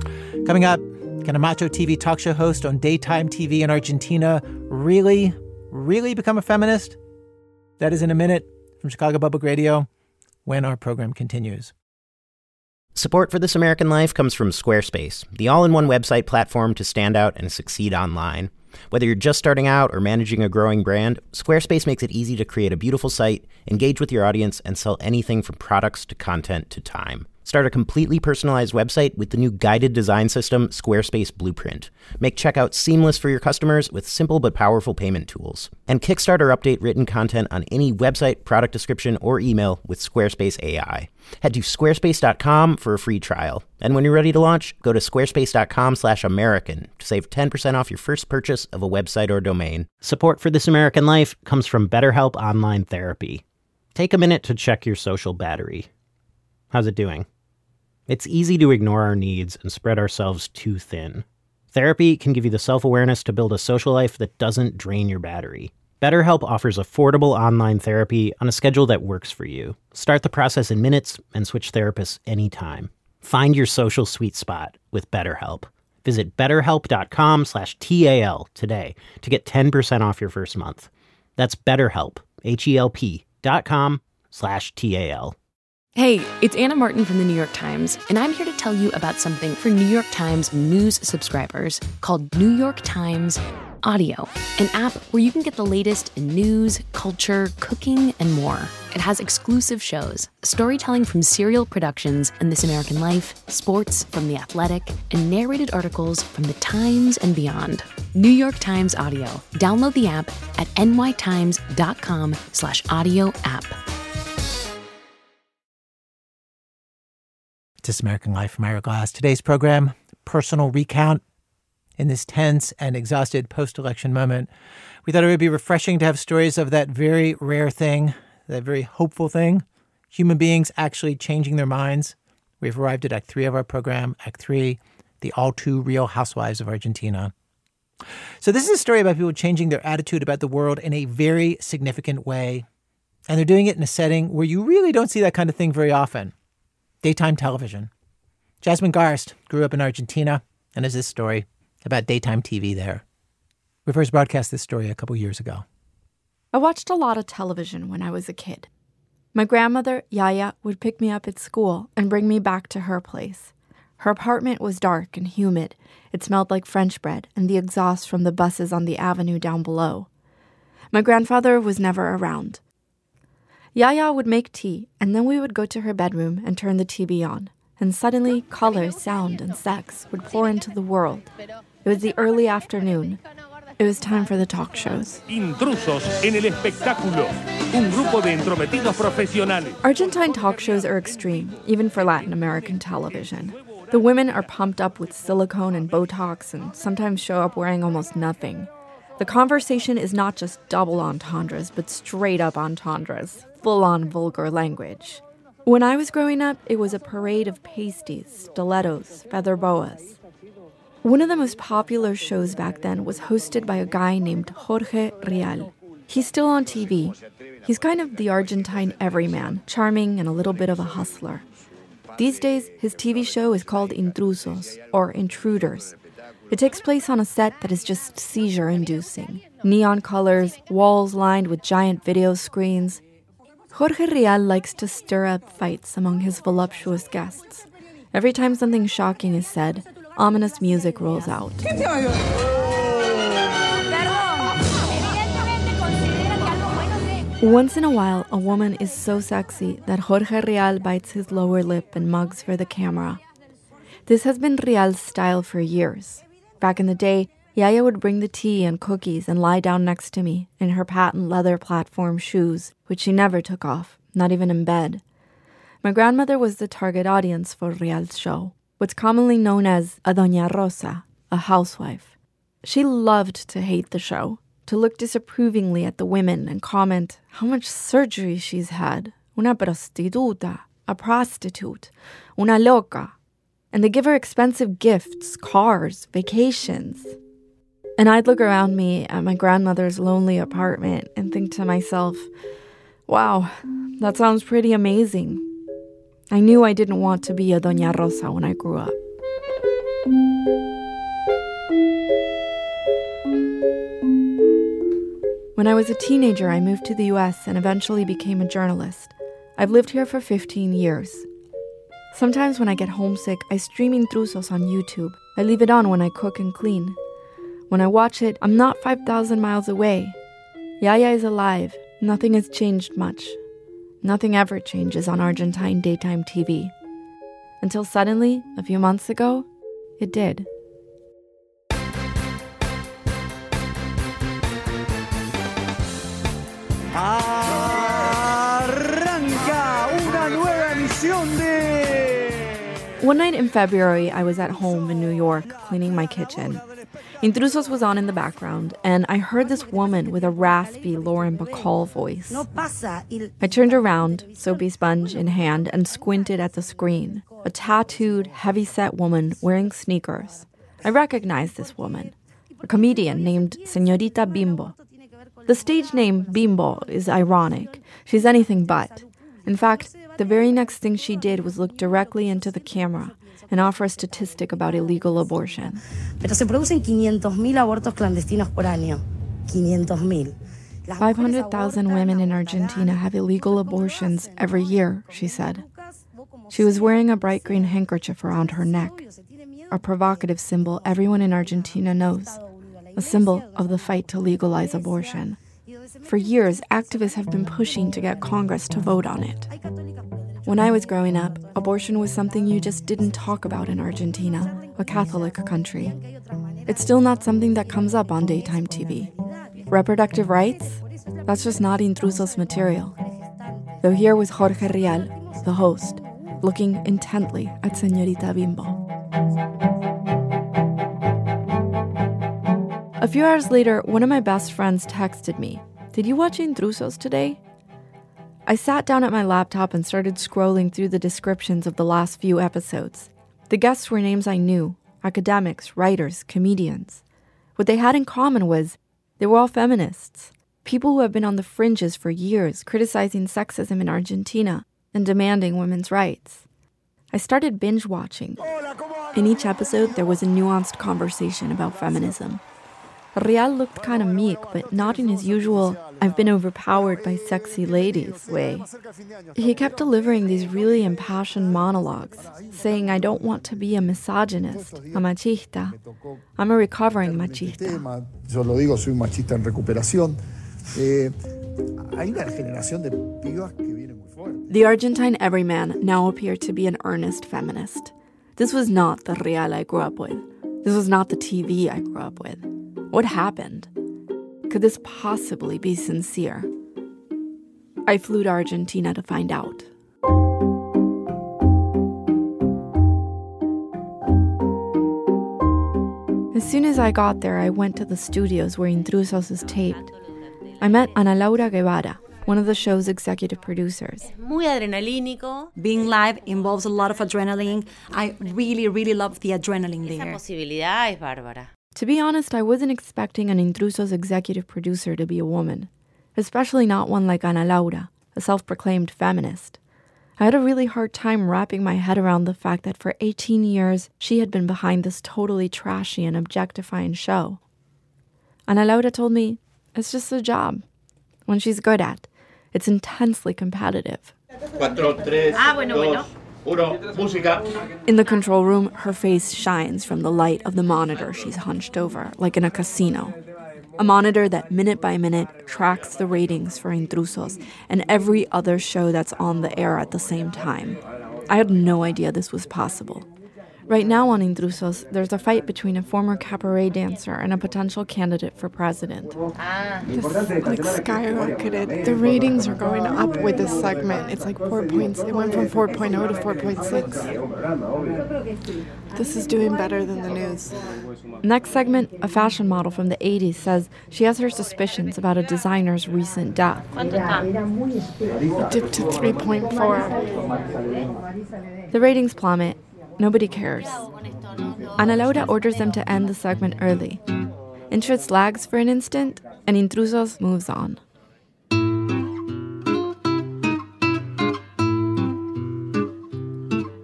Coming up, can a macho T V talk show host on daytime T V in Argentina really, really become a feminist? That is in a minute from Chicago Public Radio when our program continues. Support for This American Life comes from Squarespace, the all-in-one website platform to stand out and succeed online. Whether you're just starting out or managing a growing brand, Squarespace makes it easy to create a beautiful site, engage with your audience, and sell anything from products to content to time. Start a completely personalized website with the new guided design system, Squarespace Blueprint. Make checkout seamless for your customers with simple but powerful payment tools. And kickstart or update written content on any website, product description, or email with Squarespace A I. Head to squarespace dot com for a free trial. And when you're ready to launch, go to squarespace dot com slash American to save ten percent off your first purchase of a website or domain. Support for This American Life comes from BetterHelp Online Therapy. Take a minute to check your social battery. How's it doing? It's easy to ignore our needs and spread ourselves too thin. Therapy can give you the self-awareness to build a social life that doesn't drain your battery. BetterHelp offers affordable online therapy on a schedule that works for you. Start the process in minutes and switch therapists anytime. Find your social sweet spot with BetterHelp. Visit betterhelp.com slash TAL today to get ten percent off your first month. That's BetterHelp, H-E-L-P dot com slash T-A-L. Hey, it's Anna Martin from the New York Times, and I'm here to tell you about something for New York Times news subscribers called New York Times Audio, an app where you can get the latest in news, culture, cooking, and more. It has exclusive shows, storytelling from Serial Productions and This American Life, sports from The Athletic, and narrated articles from The Times and beyond. New York Times Audio. Download the app at nytimes.com slash audio app. This American Life from Ira Glass. Today's program, personal recount. In this tense and exhausted post-election moment, we thought it would be refreshing to have stories of that very rare thing, that very hopeful thing, human beings actually changing their minds. We've arrived at Act Three of our program, Act Three, the all-too-real housewives of Argentina. So this is a story about people changing their attitude about the world in a very significant way, and they're doing it in a setting where you really don't see that kind of thing very often. Daytime television. Jasmine Garst grew up in Argentina and has this story about daytime T V there. We first broadcast this story a couple years ago. I watched a lot of television when I was a kid. My grandmother, Yaya, would pick me up at school and bring me back to her place. Her apartment was dark and humid. It smelled like French bread and the exhaust from the buses on the avenue down below. My grandfather was never around. Yaya would make tea, and then we would go to her bedroom and turn the T V on. And suddenly, color, sound, and sex would pour into the world. It was the early afternoon. It was time for the talk shows. Intrusos en el espectáculo. Un grupo de entrometidos profesionales. Argentine talk shows are extreme, even for Latin American television. The women are pumped up with silicone and Botox and sometimes show up wearing almost nothing. The conversation is not just double entendres, but straight-up entendres, full-on vulgar language. When I was growing up, it was a parade of pasties, stilettos, feather boas. One of the most popular shows back then was hosted by a guy named Jorge Rial. He's still on T V. He's kind of the Argentine everyman, charming and a little bit of a hustler. These days, his T V show is called Intrusos, or Intruders. It takes place on a set that is just seizure-inducing. Neon colors, walls lined with giant video screens. Jorge Rial likes to stir up fights among his voluptuous guests. Every time something shocking is said, ominous music rolls out. Once in a while, a woman is so sexy that Jorge Rial bites his lower lip and mugs for the camera. This has been Rial's style for years. Back in the day, Yaya would bring the tea and cookies and lie down next to me in her patent leather platform shoes, which she never took off, not even in bed. My grandmother was the target audience for Rial's show, what's commonly known as a Doña Rosa, a housewife. She loved to hate the show, to look disapprovingly at the women and comment how much surgery she's had. Una prostituta, a prostitute, una loca. And they give her expensive gifts, cars, vacations. And I'd look around me at my grandmother's lonely apartment and think to myself, wow, that sounds pretty amazing. I knew I didn't want to be a Doña Rosa when I grew up. When I was a teenager, I moved to the U S and eventually became a journalist. I've lived here for fifteen years. Sometimes when I get homesick, I stream Intrusos on YouTube. I leave it on when I cook and clean. When I watch it, I'm not five thousand miles away. Yaya is alive. Nothing has changed much. Nothing ever changes on Argentine daytime T V. Until suddenly, a few months ago, it did. Arranca una nueva emisión de... One night in February, I was at home in New York cleaning my kitchen. Intrusos was on in the background, and I heard this woman with a raspy Lauren Bacall voice. I turned around, soapy sponge in hand, and squinted at the screen. A tattooed, heavy-set woman wearing sneakers. I recognized this woman, a comedian named Señorita Bimbo. The stage name Bimbo is ironic. She's anything but. In fact, the very next thing she did was look directly into the camera and offer a statistic about illegal abortion. Pero se producen quinientos mil abortos clandestinos por año. quinientos mil. five hundred thousand women in Argentina have illegal abortions every year, she said. She was wearing a bright green handkerchief around her neck, a provocative symbol everyone in Argentina knows, a symbol of the fight to legalize abortion. For years, activists have been pushing to get Congress to vote on it. When I was growing up, abortion was something you just didn't talk about in Argentina, a Catholic country. It's still not something that comes up on daytime T V. Reproductive rights? That's just not Intrusos material. Though here was Jorge Rial, the host, looking intently at Señorita Bimbo. A few hours later, one of my best friends texted me, "Did you watch Intrusos today?" I sat down at my laptop and started scrolling through the descriptions of the last few episodes. The guests were names I knew, academics, writers, comedians. What they had in common was they were all feminists, people who have been on the fringes for years, criticizing sexism in Argentina and demanding women's rights. I started binge-watching. In each episode, there was a nuanced conversation about feminism. Rial looked kind of meek, but not in his usual, I've been overpowered by sexy ladies way. He kept delivering these really impassioned monologues, saying, I don't want to be a misogynist, a machista. I'm a recovering machista. Yo lo digo, soy un machista en recuperación. Eh, hay una generación de pibas que viene muy fuerte. The Argentine everyman now appeared to be an earnest feminist. This was not the Rial I grew up with. This was not the T V I grew up with. What happened? Could this possibly be sincere? I flew to Argentina to find out. As soon as I got there, I went to the studios where Intrusos is taped. I met Ana Laura Guevara, one of the show's executive producers. Muy adrenalínico. Being live involves a lot of adrenaline. I really, really love the adrenaline there. Esa posibilidad es bárbara. To be honest, I wasn't expecting an Intrusos executive producer to be a woman, especially not one like Ana Laura, a self-proclaimed feminist. I had a really hard time wrapping my head around the fact that for eighteen years, she had been behind this totally trashy and objectifying show. Ana Laura told me, it's just a job. One she's good at. It's intensely competitive. Cuatro, tres, ah, bueno, bueno. Uno, música. In the control room, her face shines from the light of the monitor she's hunched over, like in a casino. A monitor that minute by minute tracks the ratings for Intrusos and every other show that's on the air at the same time. I had no idea this was possible. Right now on Intrusos, there's a fight between a former cabaret dancer and a potential candidate for president. This like skyrocketed. The ratings are going up with this segment. It's like four points. It went from four point oh to four point six. This is doing better than the news. Next segment, a fashion model from the eighties says she has her suspicions about a designer's recent death. Dipped to three point four. The ratings plummet. Nobody cares. Ana Laura orders them to end the segment early. Interest lags for an instant, and Intrusos moves on.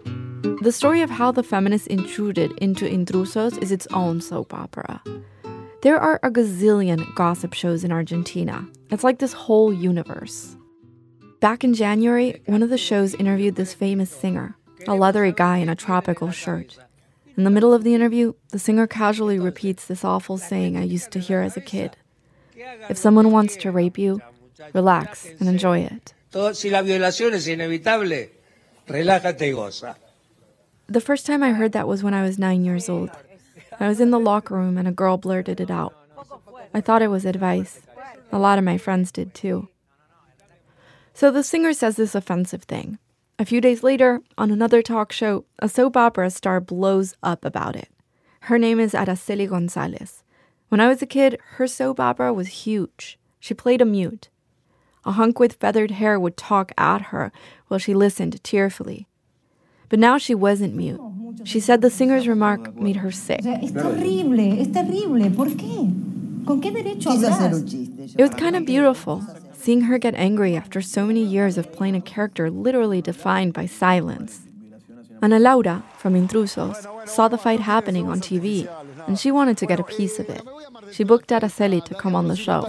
The story of how the feminists intruded into Intrusos is its own soap opera. There are a gazillion gossip shows in Argentina. It's like this whole universe. Back in January, one of the shows interviewed this famous singer, a leathery guy in a tropical shirt. In the middle of the interview, the singer casually repeats this awful saying I used to hear as a kid. If someone wants to rape you, relax and enjoy it. Si la violación es inevitable, relájate y goza. The first time I heard that was when I was nine years old. I was in the locker room and a girl blurted it out. I thought it was advice. A lot of my friends did too. So the singer says this offensive thing. A few days later, on another talk show, a soap opera star blows up about it. Her name is Araceli González. When I was a kid, her soap opera was huge. She played a mute. A hunk with feathered hair would talk at her while she listened tearfully. But now she wasn't mute. She said the singer's remark made her sick. Es terrible, es terrible. ¿Por qué? ¿Con qué derecho hablas? It was kind of beautiful, seeing her get angry after so many years of playing a character literally defined by silence. Ana Laura, from Intrusos, saw the fight happening on T V, and she wanted to get a piece of it. She booked Araceli to come on the show.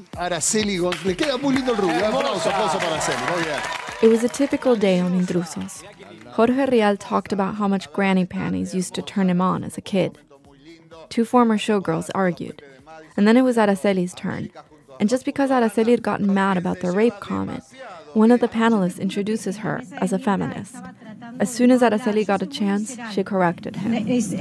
It was a typical day on Intrusos. Jorge Rial talked about how much granny panties used to turn him on as a kid. Two former showgirls argued, and then it was Araceli's turn. And just because Araceli had gotten mad about the rape comment, one of the panelists introduces her as a feminist. As soon as Araceli got a chance, she corrected him.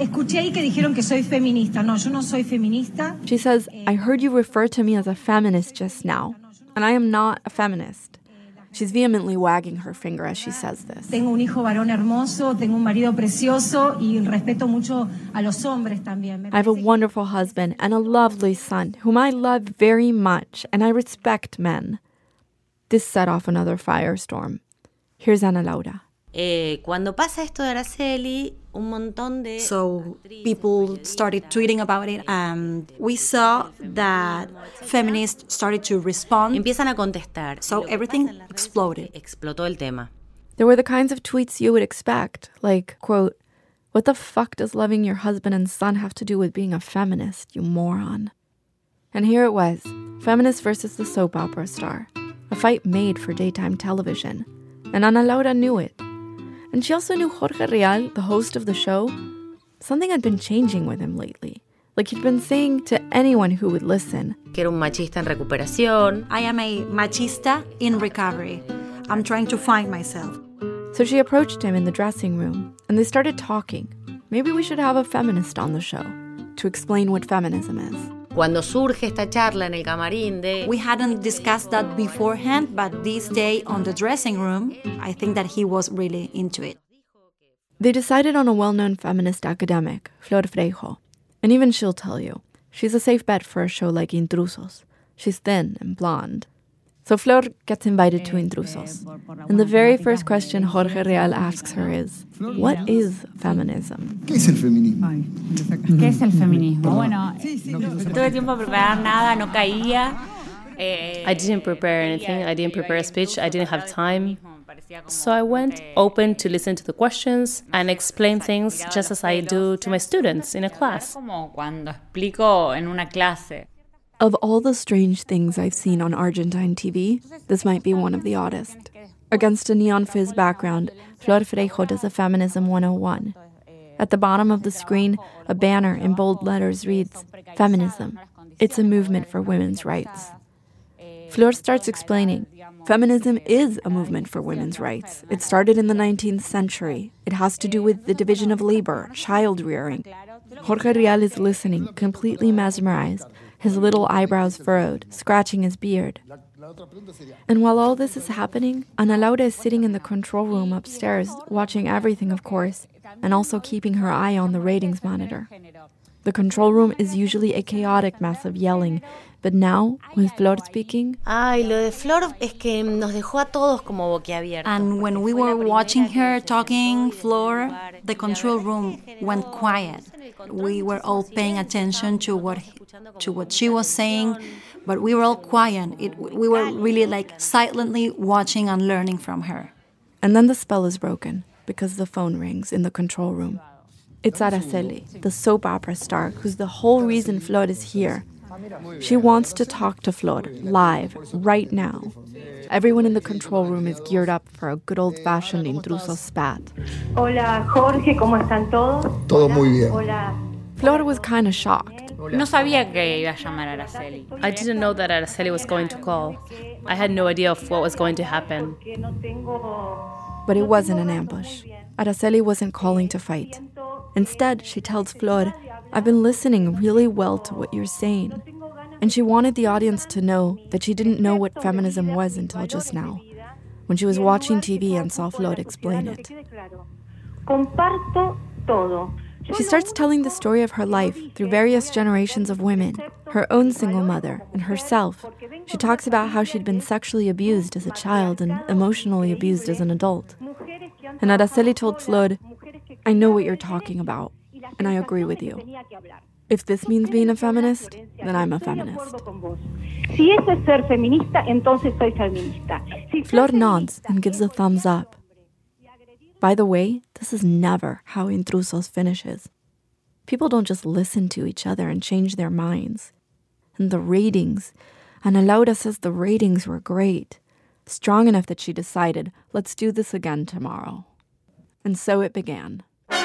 She says, I heard you refer to me as a feminist just now, and I am not a feminist. She's vehemently wagging her finger as she says this. I have a wonderful husband and a lovely son, whom I love very much, and I respect men. This set off another firestorm. Here's Ana Laura. Eh, cuando pasa esto de Araceli, un montón de... So people started tweeting about it. Um, we saw that feminists started to respond. Empiezan a contestar. So everything exploded. Explotó el tema. There were the kinds of tweets you would expect, like, quote, what the fuck does loving your husband and son have to do with being a feminist, you moron? And here it was, feminist versus the soap opera star, a fight made for daytime television. And Ana Laura knew it. And she also knew Jorge Rial, the host of the show. Something had been changing with him lately. Like he'd been saying to anyone who would listen. Que era un machista en recuperación. I am a machista in recovery. I'm trying to find myself. So she approached him in the dressing room, and they started talking. Maybe we should have a feminist on the show to explain what feminism is. Cuando surge esta charla en el camarín de... We hadn't discussed that beforehand, but this day on the dressing room, I think that he was really into it. They decided on a well-known feminist academic, Flor Freijo. And even she'll tell you, she's a safe bet for a show like Intrusos. She's thin and blonde. So Flor gets invited to Intrusos. And the very first question Jorge Rial asks her is, what is feminism? ¿Qué es el feminismo? ¿Qué es el feminismo? Bueno, no tuve tiempo a preparar nada, no caía. I didn't prepare anything. I didn't prepare a speech. I didn't have time. So I went open to listen to the questions and explain things just as I do to my students in a class. Como cuando explico en una clase. Of all the strange things I've seen on Argentine T V, this might be one of the oddest. Against a neon fizz background, Flor Freijo does a Feminism one oh one. At the bottom of the screen, a banner in bold letters reads, Feminism. It's a movement for women's rights. Flor starts explaining, feminism is a movement for women's rights. It started in the nineteenth century. It has to do with the division of labor, child rearing. Jorge Rial is listening, completely mesmerized, his little eyebrows furrowed, scratching his beard. And while all this is happening, Ana Laura is sitting in the control room upstairs, watching everything, of course, and also keeping her eye on the ratings monitor. The control room is usually a chaotic mess of yelling, but now, with Flor speaking... Ay, lo de Flor es que nos dejó a todos como boquiabiertos. And when we were watching her talking, Flor, the control room went quiet. We were all paying attention to what to what she was saying, but we were all quiet. It, we were really like silently watching and learning from her. And then the spell is broken because the phone rings in the control room. It's Araceli, the soap opera star, who's the whole reason Flor is here. She wants to talk to Flor live, right now. Everyone in the control room is geared up for a good old-fashioned intrusos spat. Hola, Jorge, ¿cómo están todos? Todo muy bien. Hola. Flor was kind of shocked. No sabía que iba a llamar a Araceli. I didn't know that Araceli was going to call. I had no idea of what was going to happen. But it wasn't an ambush. Araceli wasn't calling to fight. Instead, she tells Flor, I've been listening really well to what you're saying. And she wanted the audience to know that she didn't know what feminism was until just now, when she was watching T V and saw Flor explain it. She starts telling the story of her life through various generations of women, her own single mother, and herself. She talks about how she'd been sexually abused as a child and emotionally abused as an adult. And Araceli told Flor, I know what you're talking about, and I agree with you. If this means being a feminist, then I'm a feminist. Flor nods and gives a thumbs up. By the way, this is never how Intrusos finishes. People don't just listen to each other and change their minds. And the ratings, Ana Laura says the ratings were great, strong enough that she decided, let's do this again tomorrow. And so it began.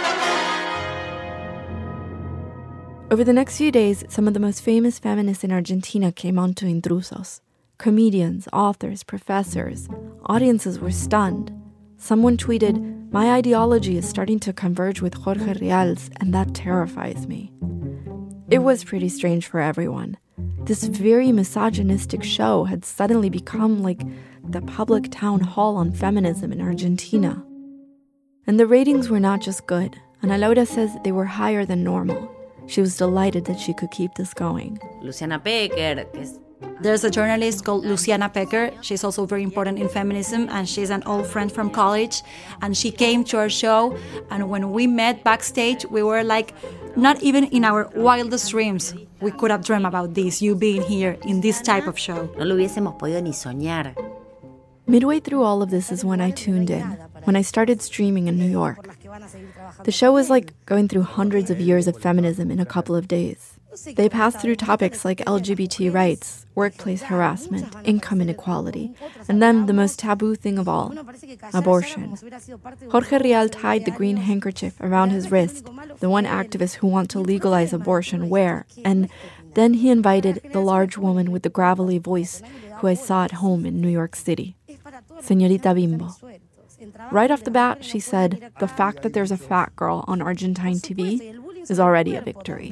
Over the next few days, some of the most famous feminists in Argentina came on to Intrusos. Comedians, authors, professors. Audiences were stunned. Someone tweeted, my ideology is starting to converge with Jorge Rial's, and that terrifies me. It was pretty strange for everyone. This very misogynistic show had suddenly become like the public town hall on feminism in Argentina. And the ratings were not just good. Ana Laura says they were higher than normal. She was delighted that she could keep this going. Luciana Pecker, There's a journalist called Luciana Pecker. She's also very important in feminism, and she's an old friend from college. And she came to our show, and when we met backstage, we were like, not even in our wildest dreams, we could have dreamed about this, you being here in this type of show. No lo hubiésemos podido ni soñar. Midway through all of this is when I tuned in, when I started streaming in New York. The show was like going through hundreds of years of feminism in a couple of days. They passed through topics like L G B T rights, workplace harassment, income inequality, and then the most taboo thing of all, abortion. Jorge Rial tied the green handkerchief around his wrist, the one activist who wants to legalize abortion wear, and then he invited the large woman with the gravelly voice who I saw at home in New York City, Señorita Bimbo. Right off the bat, she said, the fact that there's a fat girl on Argentine T V is already a victory.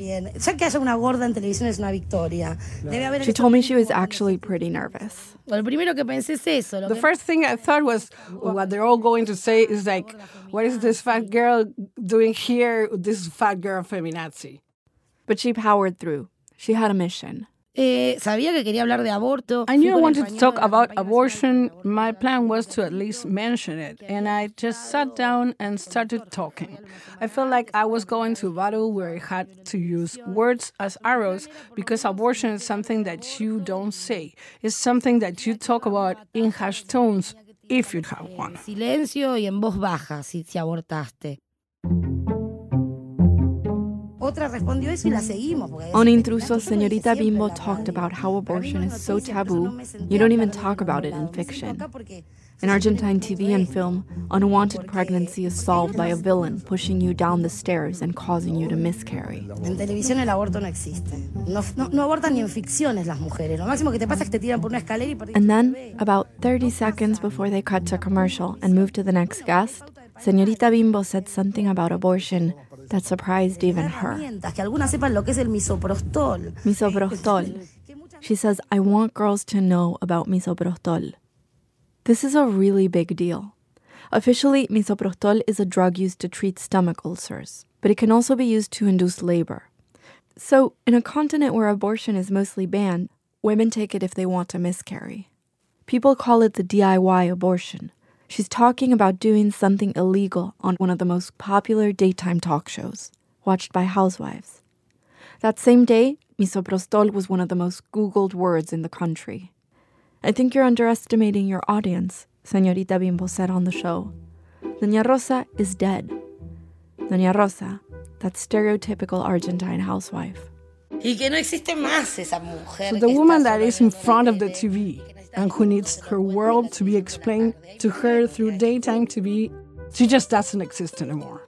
She told me she was actually pretty nervous. The first thing I thought was, well, what they're all going to say is like, what is this fat girl doing here, this fat girl feminazi? But she powered through. She had a mission. I knew I wanted to talk about abortion. My plan was to at least mention it. And I just sat down and started talking. I felt like I was going to a battle where I had to use words as arrows because abortion is something that you don't say. It's something that you talk about in hushed tones if you have one. On Intrusos, Señorita Bimbo talked about how abortion is so taboo, you don't even talk about it in fiction. In Argentine T V and film, unwanted pregnancy is solved by a villain pushing you down the stairs and causing you to miscarry. En televisión el aborto no existe. No, no, no abortan ni en ficciones las mujeres. Lo máximo que te pasa es que te tiran por una escalera y perdés. And then, about thirty seconds before they cut to commercial and move to the next guest, Señorita Bimbo said something about abortion that surprised even her. Misoprostol. She says, I want girls to know about misoprostol. This is a really big deal. Officially, misoprostol is a drug used to treat stomach ulcers, but it can also be used to induce labor. So, in a continent where abortion is mostly banned, women take it if they want to miscarry. People call it the D I Y abortion. She's talking about doing something illegal on one of the most popular daytime talk shows, watched by housewives. That same day, misoprostol was one of the most Googled words in the country. I think you're underestimating your audience, Señorita Bimbo said on the show. Doña Rosa is dead. Doña Rosa, that stereotypical Argentine housewife. Y que no existe más esa mujer. So the woman that is in front of the T V and who needs her world to be explained to her through daytime T V, she just doesn't exist anymore.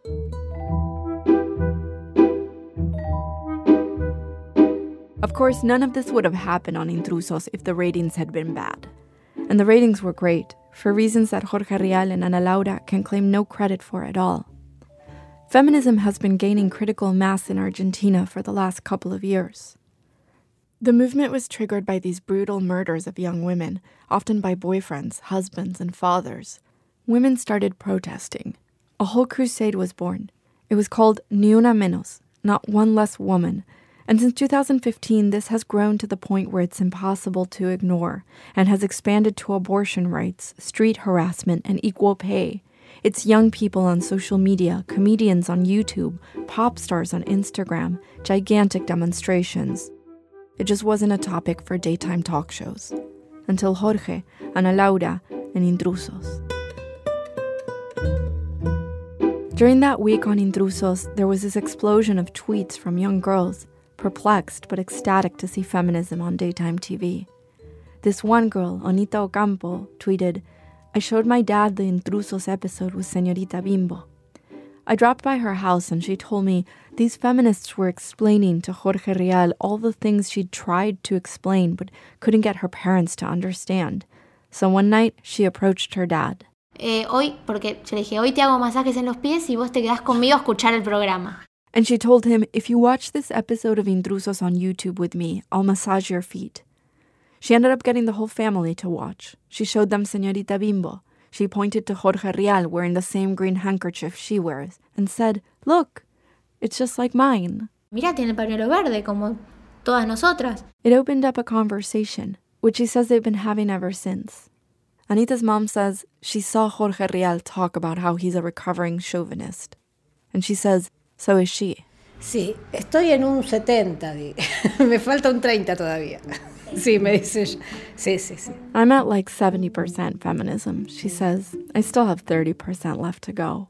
Of course, none of this would have happened on Intrusos if the ratings had been bad. And the ratings were great, for reasons that Jorge Rial and Ana Laura can claim no credit for at all. Feminism has been gaining critical mass in Argentina for the last couple of years. The movement was triggered by these brutal murders of young women, often by boyfriends, husbands, and fathers. Women started protesting. A whole crusade was born. It was called Ni Una Menos, not one less woman. And since two thousand fifteen, this has grown to the point where it's impossible to ignore and has expanded to abortion rights, street harassment, and equal pay. It's young people on social media, comedians on YouTube, pop stars on Instagram, gigantic demonstrations. It just wasn't a topic for daytime talk shows. Until Jorge, Ana Laura, and Intrusos. During that week on Intrusos, there was this explosion of tweets from young girls, perplexed but ecstatic to see feminism on daytime T V. This one girl, Onita Ocampo, tweeted, "I showed my dad the Intrusos episode with Señorita Bimbo. I dropped by her house and she told me these feminists were explaining to Jorge Rial all the things she'd tried to explain but couldn't get her parents to understand. So one night, she approached her dad. Eh, hoy, porque yo le dije, hoy te hago masajes en los pies y vos te quedás conmigo a escuchar el programa." And she told him, if you watch this episode of Intrusos on YouTube with me, I'll massage your feet. She ended up getting the whole family to watch. She showed them Señorita Bimbo. She pointed to Jorge Rial wearing the same green handkerchief she wears and said, "Look, it's just like mine." Mira, tiene el pañuelo verde, como todas nosotras. It opened up a conversation, which she says they've been having ever since. Anita's mom says she saw Jorge Rial talk about how he's a recovering chauvinist. And she says, so is she. Sí, estoy en un setenta. Me falta un treinta todavía. Sí, me dice ella. Sí, sí, sí. I'm at like seventy percent feminism, she says. I still have thirty percent left to go.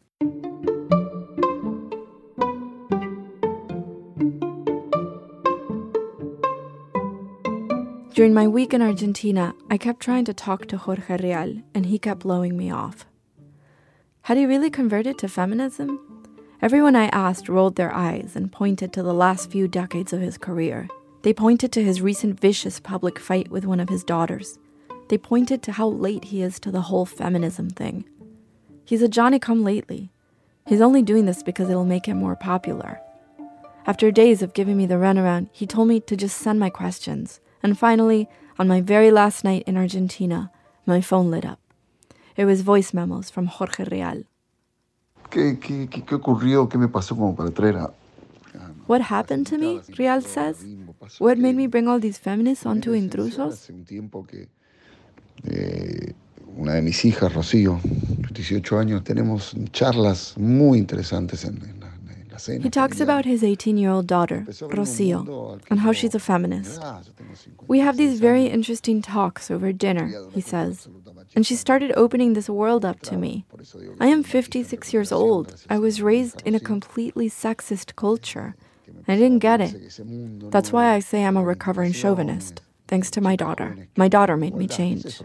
During my week in Argentina, I kept trying to talk to Jorge Rial, and he kept blowing me off. Had he really converted to feminism? Everyone I asked rolled their eyes and pointed to the last few decades of his career. They pointed to his recent vicious public fight with one of his daughters. They pointed to how late he is to the whole feminism thing. He's a Johnny-come-lately. He's only doing this because it'll make him more popular. After days of giving me the runaround, he told me to just send my questions. And finally, on my very last night in Argentina, my phone lit up. It was voice memos from Jorge Rial. ¿Qué, qué, qué, qué ocurrió? ¿Qué me pasó como para traer a... What happened to me, Rial says? What made me bring all these feminists onto Intrusos? Eh, una de mis hijas, Rocío, dieciocho años, tenemos charlas muy interesantes en, en, la, en la cena. He talks about his eighteen-year-old daughter, Rocío, and how she's a feminist. We have these very interesting talks over dinner, he says. And she started opening this world up to me. I am fifty-six years old. I was raised in a completely sexist culture. I didn't get it. That's why I say I'm a recovering chauvinist. Thanks to my daughter. My daughter made me change.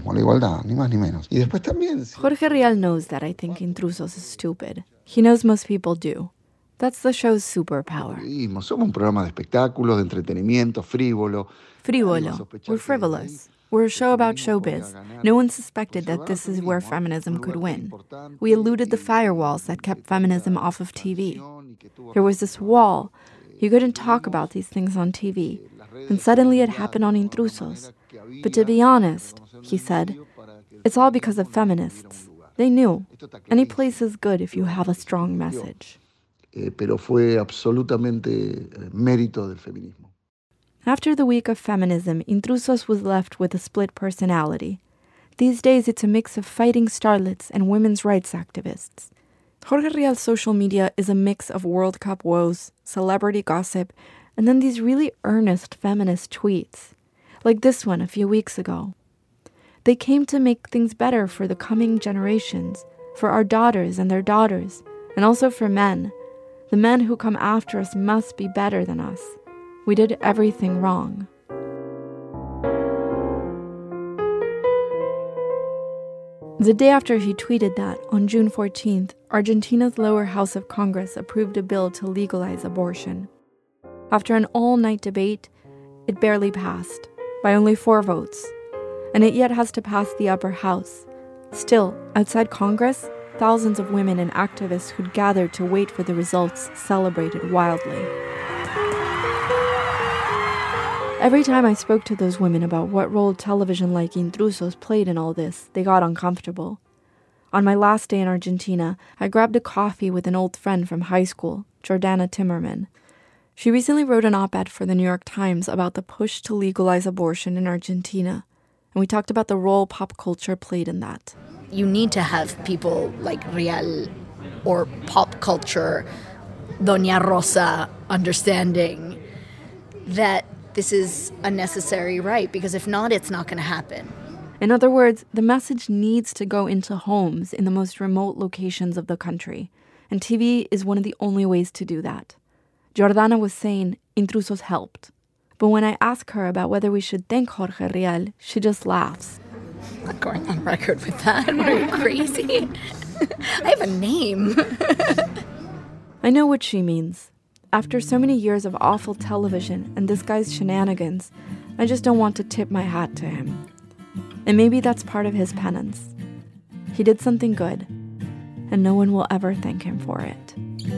Jorge Rial knows that I think Intrusos is stupid. He knows most people do. That's the show's superpower. Somos un programa de espectáculos, de entretenimiento, frívolo. Frívolo. We're frivolous. We're a show about showbiz. No one suspected that this is where feminism could win. We eluded the firewalls that kept feminism off of T V. There was this wall. You couldn't talk about these things on T V. And suddenly it happened on Intrusos. But to be honest, he said, it's all because of feminists. They knew. Any place is good if you have a strong message. Pero fue absolutamente mérito del feminismo. After the week of feminism, Intrusos was left with a split personality. These days, it's a mix of fighting starlets and women's rights activists. Jorge Rial's social media is a mix of World Cup woes, celebrity gossip, and then these really earnest feminist tweets, like this one a few weeks ago. They came to make things better for the coming generations, for our daughters and their daughters, and also for men. The men who come after us must be better than us. We did everything wrong. The day after he tweeted that, on June fourteenth, Argentina's lower house of Congress approved a bill to legalize abortion. After an all-night debate, it barely passed, by only four votes. And it yet has to pass the upper house. Still, outside Congress, thousands of women and activists who'd gathered to wait for the results celebrated wildly. Every time I spoke to those women about what role television like Intrusos played in all this, they got uncomfortable. On my last day in Argentina, I grabbed a coffee with an old friend from high school, Jordana Timmerman. She recently wrote an op-ed for the New York Times about the push to legalize abortion in Argentina, and we talked about the role pop culture played in that. You need to have people like Real or pop culture, Doña Rosa, understanding that this is a necessary right, because if not, it's not going to happen. In other words, the message needs to go into homes in the most remote locations of the country, and T V is one of the only ways to do that. Jordana was saying Intrusos helped, but when I ask her about whether we should thank Jorge Rial, she just laughs. I'm not going on record with that. Are you crazy? I have a name. I know what she means. After so many years of awful television and this guy's shenanigans, I just don't want to tip my hat to him. And maybe that's part of his penance. He did something good, and no one will ever thank him for it.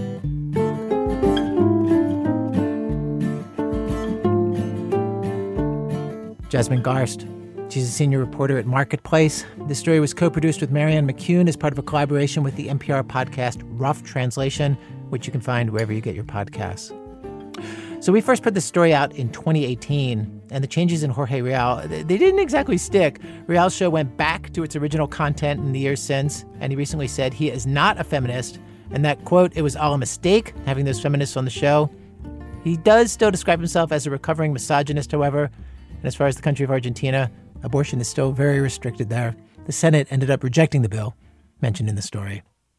Jasmine Garst. She's a senior reporter at Marketplace. This story was co-produced with Marianne McCune as part of a collaboration with the N P R podcast Rough Translation, which you can find wherever you get your podcasts. So we first put this story out in twenty eighteen, and the changes in Jorge Rial, they didn't exactly stick. Rial's show went back to its original content in the years since, and he recently said he is not a feminist, and that, quote, it was all a mistake having those feminists on the show. He does still describe himself as a recovering misogynist, however, and as far as the country of Argentina, abortion is still very restricted there. The Senate ended up rejecting the bill mentioned in the story.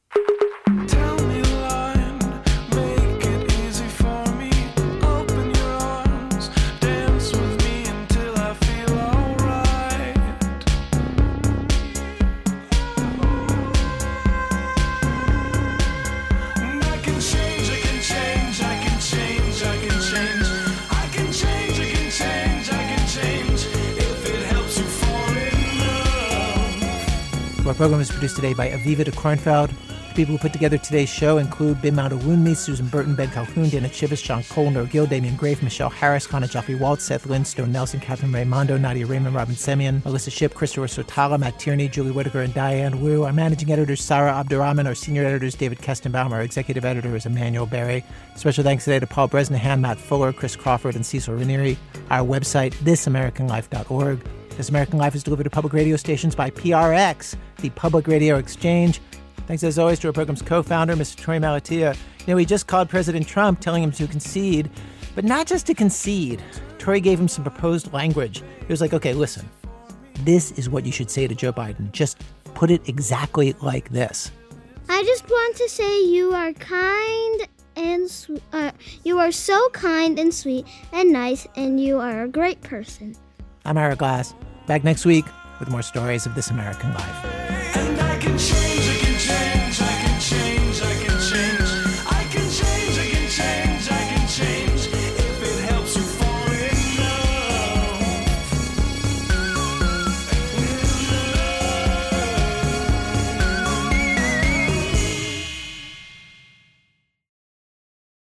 Our program is produced today by Aviva de Kornfeld. The people who put together today's show include Bim Adewunmi, Susan Burton, Ben Calhoun, Dana Chivas, Sean Cole, Noor Gil, Damian Grafe, Michelle Harris, Kana Jaffe Waltz, Seth Lynn, Stone Nelson, Catherine Raimondo, Nadia Raymond, Robin Semyon, Melissa Shipp, Christopher Sotala, Matt Tierney, Julie Whitaker, and Diane Wu. Our managing editor is Sarah Abdurrahman. Our senior editor is David Kestenbaum. Our executive editor is Emmanuel Berry. Special thanks today to Paul Bresnahan, Matt Fuller, Chris Crawford, and Cecil Ranieri. Our website, this american life dot org. This American Life is delivered to public radio stations by P R X, the Public Radio Exchange. Thanks, as always, to our program's co-founder, Mister Troy Malatia. You know, he just called President Trump, telling him to concede, but not just to concede. Troy gave him some proposed language. He was like, okay, listen, this is what you should say to Joe Biden. Just put it exactly like this. I just want to say you are kind and sw- uh, you are so kind and sweet and nice, and you are a great person. I'm Ira Glass. Back next week with more stories of This American Life. And I can change again.